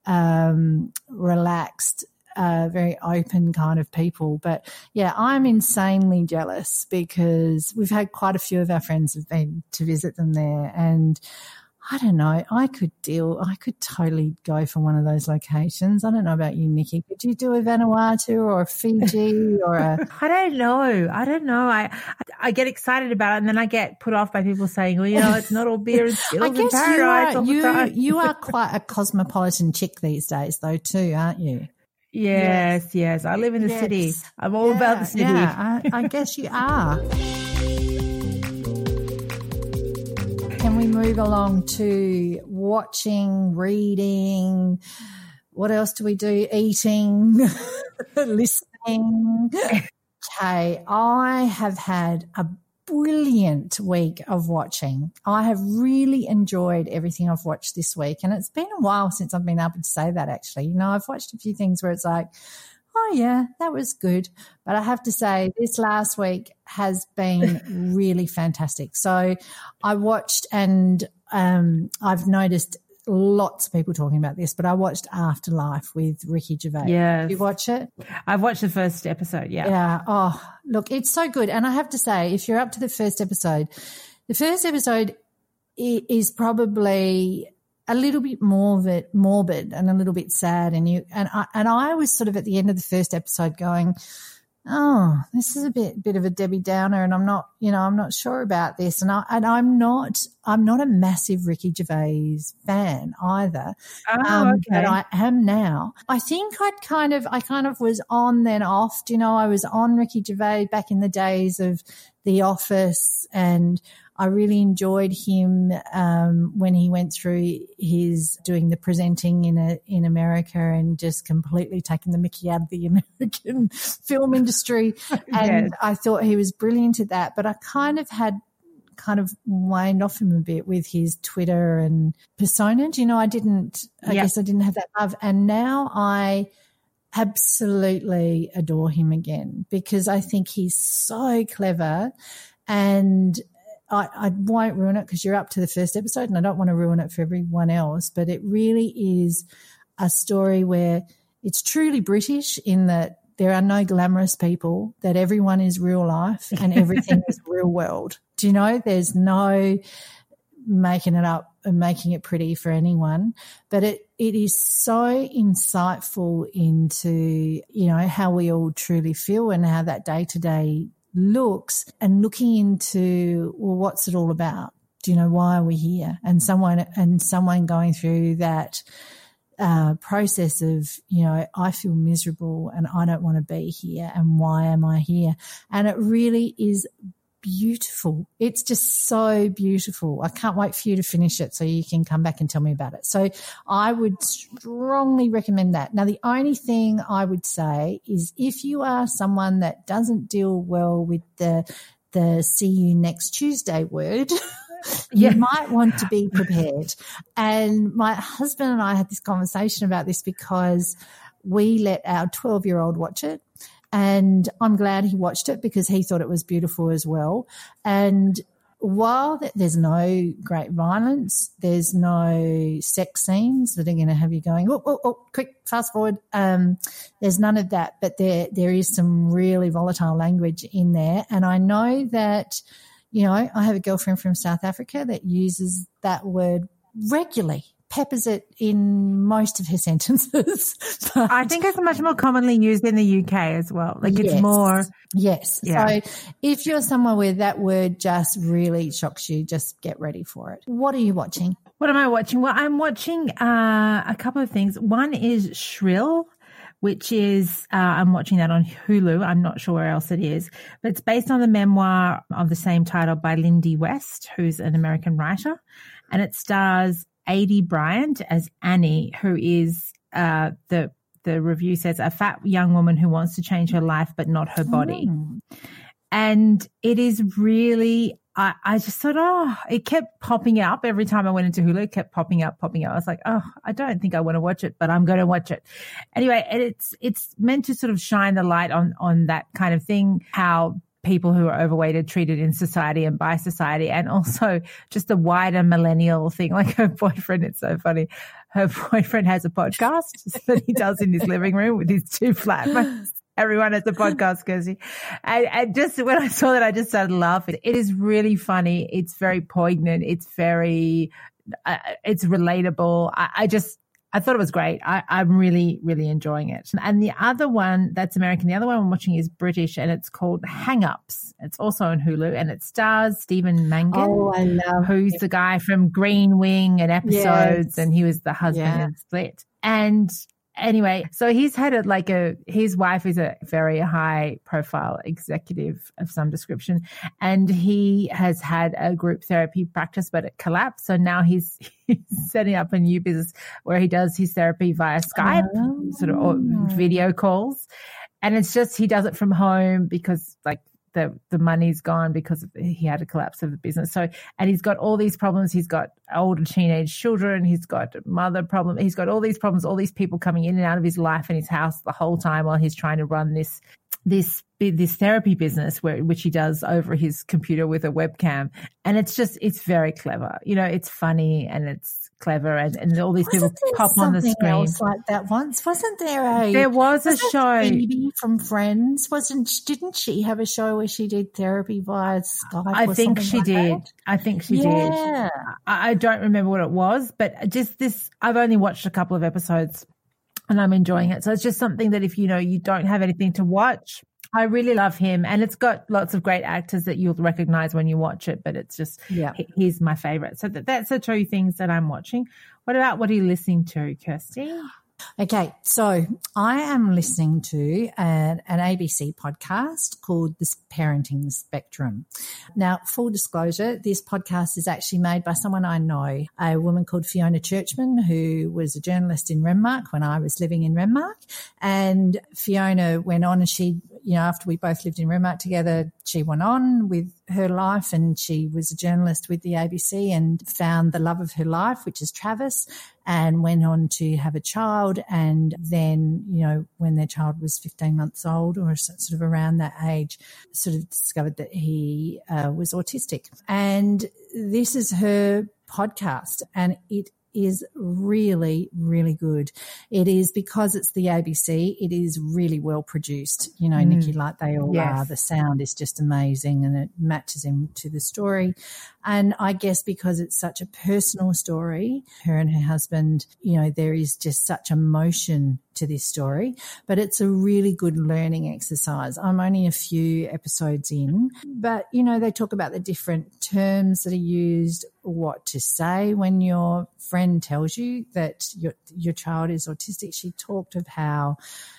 um, relaxed, Uh, very open kind of people. But, yeah, I'm insanely jealous because we've had quite a few of our friends have been to visit them there, and I don't know, I could deal, I could totally go for one of those locations. I don't know about you, Nikki. Could you do a Vanuatu or a Fiji or a... I don't know. I don't know. I I get excited about it, and then I get put off by people saying, well, you know, it's not all beer and Skittles I guess and paradise you all are, the you, time. you are quite a cosmopolitan chick these days though too, aren't you? Yes, yes. I live in the Yes. city. I'm all Yeah, about the city. Yeah, I, I guess you are. Can we move along to watching, reading? What else do we do? Eating, listening. Okay, I have had a brilliant week of watching. I have really enjoyed everything I've watched this week, and it's been a while since I've been able to say that actually. You know, I've watched a few things where it's like, oh yeah, that was good. But I have to say this last week has been really fantastic. So I watched, and um, I've noticed lots of people talking about this, but I watched Afterlife with Ricky Gervais. Yes. Did you watch it? I've watched the first episode, yeah. Yeah. Oh, look, it's so good. And I have to say, if you're up to the first episode, the first episode is probably a little bit more of it morbid and a little bit sad. And you and I and I was sort of at the end of the first episode going, oh, this is a bit bit of a Debbie Downer, and I'm not, you know, I'm not sure about this. And I and I'm not I'm not a massive Ricky Gervais fan either. Oh, um, okay. But I am now. I think I'd kind of I kind of was on then off. You know, I was on Ricky Gervais back in the days of The Office, and I really enjoyed him um, when he went through his doing the presenting in a, in America and just completely taking the mickey out of the American film industry. And Yes. I thought he was brilliant at that. But I kind of had kind of waned off him a bit with his Twitter and persona. You know, I didn't, I Yeah. guess I didn't have that love. And now I absolutely adore him again because I think he's so clever, and I, I won't ruin it because you're up to the first episode and I don't want to ruin it for everyone else, but it really is a story where it's truly British in that there are no glamorous people, that everyone is real life and everything is real world. Do you know? There's no making it up and making it pretty for anyone, but it, it is so insightful into, you know, how we all truly feel and how that day to day looks, and looking into, well, what's it all about? Do you know, why are we here? And someone and someone going through that uh, process of, you know, I feel miserable and I don't want to be here, and why am I here? And it really is beautiful. It's just so beautiful. I can't wait for you to finish it so you can come back and tell me about it. So I would strongly recommend that. Now, the only thing I would say is if you are someone that doesn't deal well with the the see you next Tuesday word, Yeah. you might want to be prepared. And my husband and I had this conversation about this because we let our twelve-year-old watch it. And I'm glad he watched it because he thought it was beautiful as well. And while there's no great violence, there's no sex scenes that are going to have you going, oh, oh, oh, quick, fast forward. Um, there's none of that, but there there is some really volatile language in there. And I know that, you know, I have a girlfriend from South Africa that uses that word regularly. Peppers it in most of her sentences. But I think it's much more commonly used in the U K as well. Like it's yes. more. Yes. Yeah. So if you're somewhere where that word just really shocks you, just get ready for it. What are you watching? What am I watching? Well, I'm watching uh, a couple of things. One is Shrill, which is, uh, I'm watching that on Hulu. I'm not sure where else it is, but it's based on the memoir of the same title by Lindy West, who's an American writer. And it stars Aidy Bryant as Annie, who is, uh, the, the review says, a fat young woman who wants to change her life, but not her body. Mm. And it is really, I, I just thought, oh, it kept popping up every time I went into Hulu. It kept popping up, popping up. I was like, oh, I don't think I want to watch it, but I'm going to watch it. Anyway, and it's it's meant to sort of shine the light on on that kind of thing, how people who are overweight are treated in society and by society, and also just the wider millennial thing. Like her boyfriend, it's so funny. Her boyfriend has a podcast that he does in his living room with his two flatmates. Everyone has a podcast, Kirsty. And, and just when I saw that, I just started laughing. It is really funny. It's very poignant. It's very, uh, it's relatable. I, I just, I thought it was great. I, I'm really, really enjoying it. And the other one that's American, the other one I'm watching is British, and it's called Hang Ups. It's also on Hulu, and it stars Stephen Mangan, Oh, I love who's him. the guy from Green Wing and Episodes, Yes. and he was the husband Yeah. in Split. And anyway, so he's had a, like a, his wife is a very high profile executive of some description, and he has had a group therapy practice, but it collapsed. So now he's, he's setting up a new business where he does his therapy via Skype, Oh. sort of or video calls. And it's just, he does it from home because like, the the money's gone because he had a collapse of the business. So, and he's got all these problems. He's got older teenage children. He's got mother problem. He's got all these problems, all these people coming in and out of his life and his house the whole time while he's trying to run this, this, this therapy business where, which he does over his computer with a webcam. And it's just, it's very clever. You know, it's funny and it's clever, and, and all these Wasn't people there pop on the something screen. else like that once? Wasn't there a There was a wasn't show. Phoebe from Friends? Wasn't didn't she have a show where she did therapy via Skype? I or think something she like did. that? I think she did. Yeah. I, I don't remember what it was, but just this, I've only watched a couple of episodes and I'm enjoying it. So it's just something that if, you know, you don't have anything to watch, I really love him. And it's got lots of great actors that you'll recognize when you watch it, but it's just, yeah. he, he's my favorite. So that, that's the two things that I'm watching. What about, what are you listening to, Kirsty? Okay, so I am listening to an, an A B C podcast called The Parenting Spectrum. Now, full disclosure, this podcast is actually made by someone I know, a woman called Fiona Churchman, who was a journalist in Renmark when I was living in Renmark. And Fiona went on and she, you know, after we both lived in Renmark together, she went on with her life and she was a journalist with the A B C and found the love of her life, which is Travis, and went on to have a child. And then, you know, when their child was fifteen months old or sort of around that age, sort of discovered that he uh, was autistic. And this is her podcast and it is really, really good. It is, because it's the A B C, it is really well produced, you know, mm. Nikki, like they all yes. are. The sound is just amazing and it matches into the story. And I guess because it's such a personal story, her and her husband, you know, there is just such emotion to this story, but it's a really good learning exercise. I'm only a few episodes in, but, you know, they talk about the different terms that are used, what to say when your friend tells you that your your child is autistic. She talked of how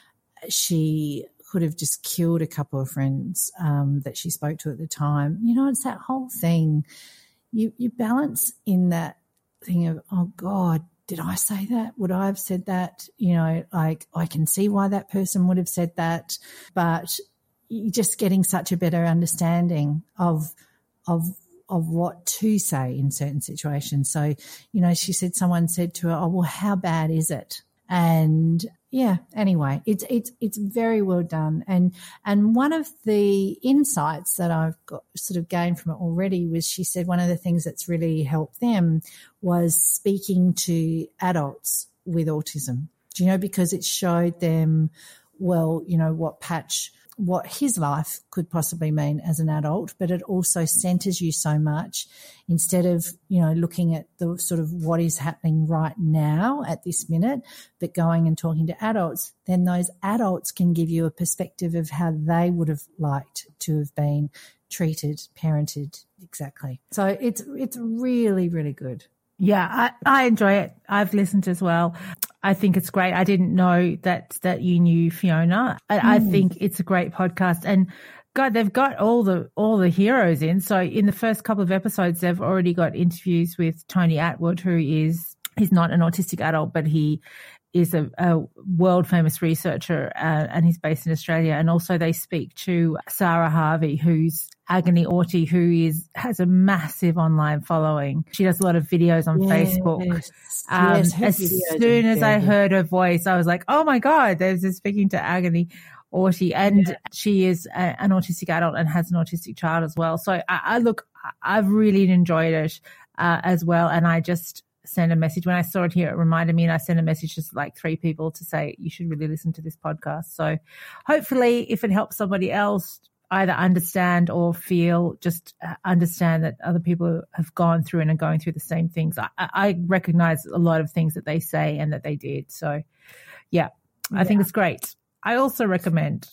she could have just killed a couple of friends um, that she spoke to at the time. You know, it's that whole thing. You you balance in that thing of, oh, God, did I say that? Would I have said that? You know, like I can see why that person would have said that, but you're just getting such a better understanding of of of what to say in certain situations. So, you know, she said someone said to her, oh, well, how bad is it? And yeah, anyway, it's it's it's very well done. And and one of the insights that I've got sort of gained from it already was she said one of the things that's really helped them was speaking to adults with autism. Do you know, because it showed them, well, you know, what Patch what his life could possibly mean as an adult, but it also centres you so much instead of, you know, looking at the sort of what is happening right now at this minute, but going and talking to adults, then those adults can give you a perspective of how they would have liked to have been treated, parented, exactly. So it's it's really, really good. Yeah, I, I enjoy it. I've listened as well. I think it's great. I didn't know that that you knew Fiona. I, mm. I think it's a great podcast. And God, they've got all the all the heroes in. So in the first couple of episodes, they've already got interviews with Tony Attwood, who is he's not an autistic adult, but he is a, a world famous researcher uh, and he's based in Australia. And also they speak to Sarah Harvey, who's Agony Auti, who is has a massive online following. She does a lot of videos on yes. Facebook. Um, yes, as soon as I heard her voice, I was like, oh my God, there's a speaking to Agony Auti. And yeah. she is a, an autistic adult and has an autistic child as well. So I, I look, I've really enjoyed it uh, as well. And I just sent a message when I saw it here. It reminded me, and I sent a message to like three people to say you should really listen to this podcast. So hopefully, if it helps somebody else either understand or feel, just understand that other people have gone through and are going through the same things. I, I recognize a lot of things that they say and that they did. So, yeah, I yeah. think it's great. I also recommend.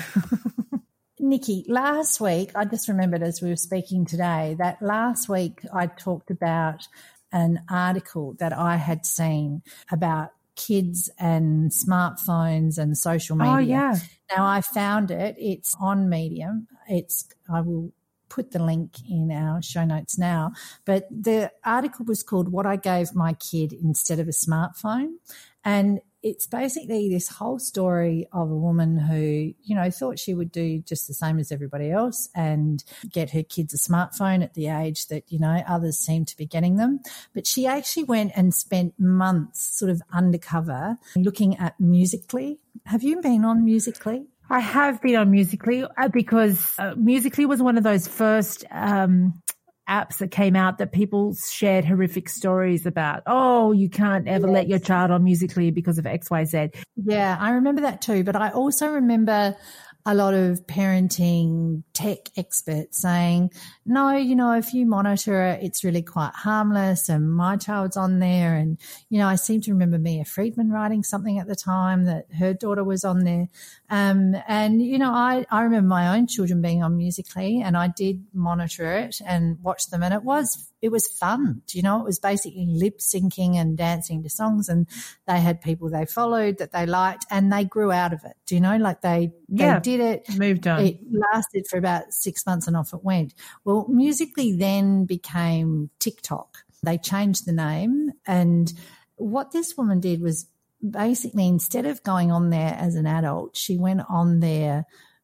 Nikki, last week, I just remembered as we were speaking today that last week I talked about an article that I had seen about kids and smartphones and social media. Oh, yeah. Now, I found it. It's on Medium. It's I will put the link in our show notes now. But the article was called What I Gave My Kid Instead of a Smartphone. And it's basically this whole story of a woman who, you know, thought she would do just the same as everybody else and get her kids a smartphone at the age that, you know, others seem to be getting them. But she actually went and spent months sort of undercover looking at Musical.ly. Have you been on Musical.ly? I have been on Musical.ly because uh, Musical.ly was one of those first um apps that came out that people shared horrific stories about. Oh, you can't ever yes. let your child on Musical.ly because of X, Y, Z. Yeah, I remember that too. But I also remember a lot of parenting tech experts saying, no, you know, if you monitor it, it's really quite harmless, and my child's on there. And, you know, I seem to remember Mia Friedman writing something at the time that her daughter was on there. Um, and, you know, I, I remember my own children being on Musical.ly, and I did monitor it and watch them, and it was it was fun. You know, it was basically lip syncing and dancing to songs, and they had people they followed that they liked, and they grew out of it. Do you know, like they, Yeah. they did it, Moved on. It lasted for about six months and off it went. Well, Musical.ly then became TikTok. They changed the name, and what this woman did was basically, instead of going on there as an adult, she went on there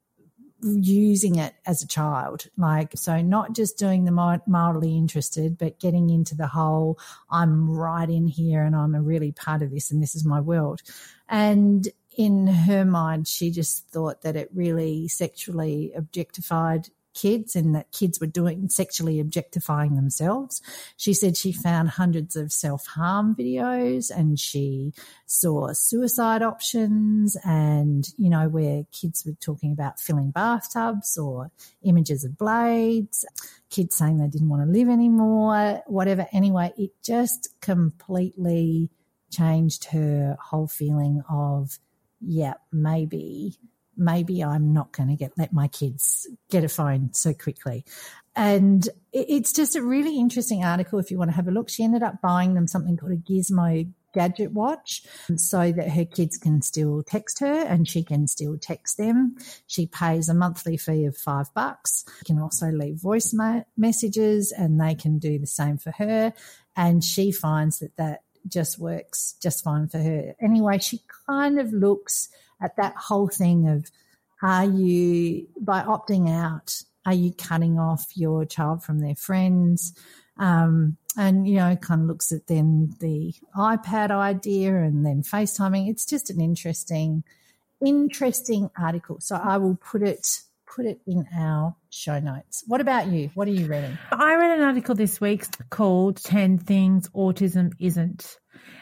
using it as a child. Like, so not just doing the mildly interested, but getting into the whole, I'm right in here and I'm a really part of this and this is my world. And in her mind, she just thought that it really sexually objectified kids, and that kids were doing sexually objectifying themselves. She said she found hundreds of self-harm videos, and she saw suicide options, and, you know, where kids were talking about filling bathtubs, or images of blades, kids saying they didn't want to live anymore, whatever. Anyway, it just completely changed her whole feeling of, yeah, maybe maybe I'm not going to get let my kids get a phone so quickly. And it's just a really interesting article if you want to have a look. She ended up buying them something called a Gizmo gadget watch so that her kids can still text her and she can still text them. She pays a monthly fee of five bucks. You can also leave voice ma- messages and they can do the same for her. And she finds that that just works just fine for her. Anyway, she kind of looks at that whole thing of, are you, by opting out, are you cutting off your child from their friends? Um, and, you know, kind of looks at then the iPad idea and then FaceTiming. It's just an interesting, interesting article. So I will put it, put it in our show notes. What about you? What are you reading? I read an article this week called ten Things Autism Isn't.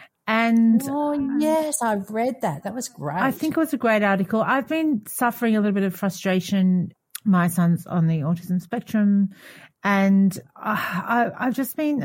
And oh, yes, I've read that. That was great. I think it was a great article. I've been suffering a little bit of frustration. My son's on the autism spectrum, and I, I've just been,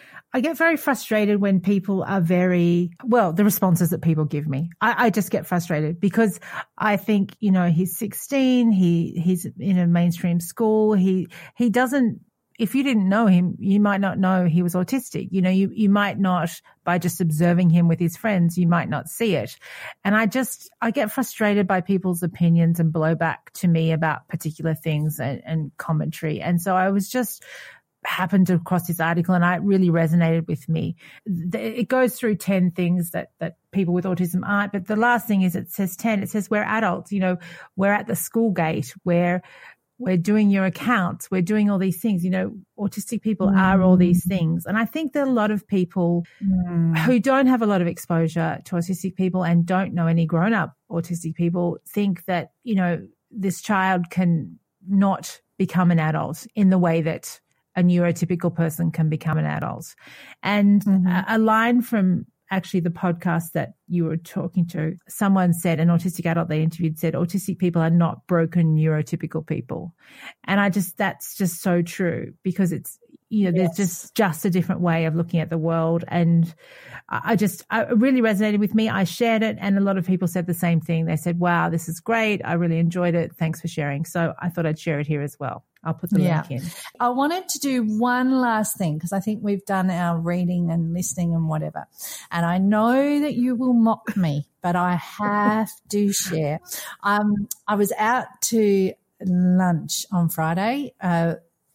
I get very frustrated when people are very, well, the responses that people give me. I, I just get frustrated because I think, you know, he's sixteen, he he's in a mainstream school, he he doesn't, if you didn't know him, you might not know he was autistic. You know, you, you might not, by just observing him with his friends, you might not see it. And I just, I get frustrated by people's opinions and blowback to me about particular things and, and commentary. And so I was just happened to cross this article and it really resonated with me. It goes through ten things that, that people with autism aren't. But the last thing is it says ten, it says we're adults, you know, we're at the school gate, we're, we're doing your accounts, we're doing all these things. You know, autistic people mm. are all these things. And I think that a lot of people mm. who don't have a lot of exposure to autistic people and don't know any grown-up autistic people think that, you know, this child can not become an adult in the way that a neurotypical person can become an adult. And mm-hmm. a, a line from actually the podcast that you were talking to, someone said, an autistic adult they interviewed said, autistic people are not broken neurotypical people. And I just, that's just so true because it's, you know, yes. there's just, just a different way of looking at the world. And I just, I, it really resonated with me. I shared it and a lot of people said the same thing. They said, wow, this is great. I really enjoyed it. Thanks for sharing. So I thought I'd share it here as well. I'll put the yeah. link in. I wanted to do one last thing because I think we've done our reading and listening and whatever. And I know that you will mock me, but I have to share. Um, I was out to lunch on Friday. Uh,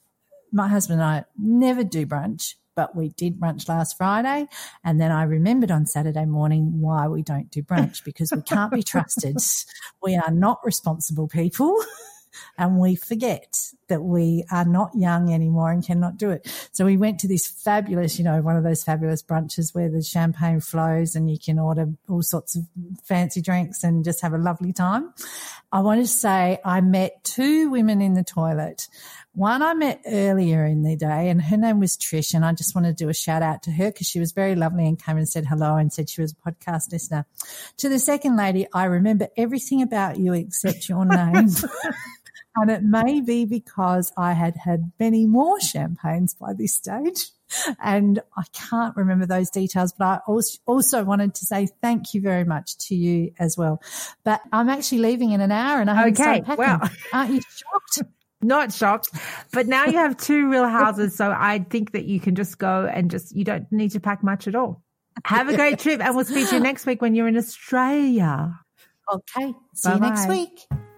my husband and I never do brunch, but we did brunch last Friday. And then I remembered on Saturday morning why we don't do brunch because we can't be trusted. We are not responsible people. and we forget that we are not young anymore and cannot do it. So we went to this fabulous, you know, one of those fabulous brunches where the champagne flows and you can order all sorts of fancy drinks and just have a lovely time. I want to say I met two women in the toilet. One I met earlier in the day, and her name was Trish, and I just want to do a shout out to her because she was very lovely and came and said hello and said she was a podcast listener. To the second lady, I remember everything about you except your name. And it may be because I had had many more champagnes by this stage and I can't remember those details, but I also, also wanted to say thank you very much to you as well. But I'm actually leaving in an hour and I haven't Okay, started packing. well. Aren't you shocked? Not shocked, but now you have two real houses, so I think that you can just go and just, you don't need to pack much at all. Have a great trip, and we'll speak to you next week when you're in Australia. Okay. See Bye-bye. you next week.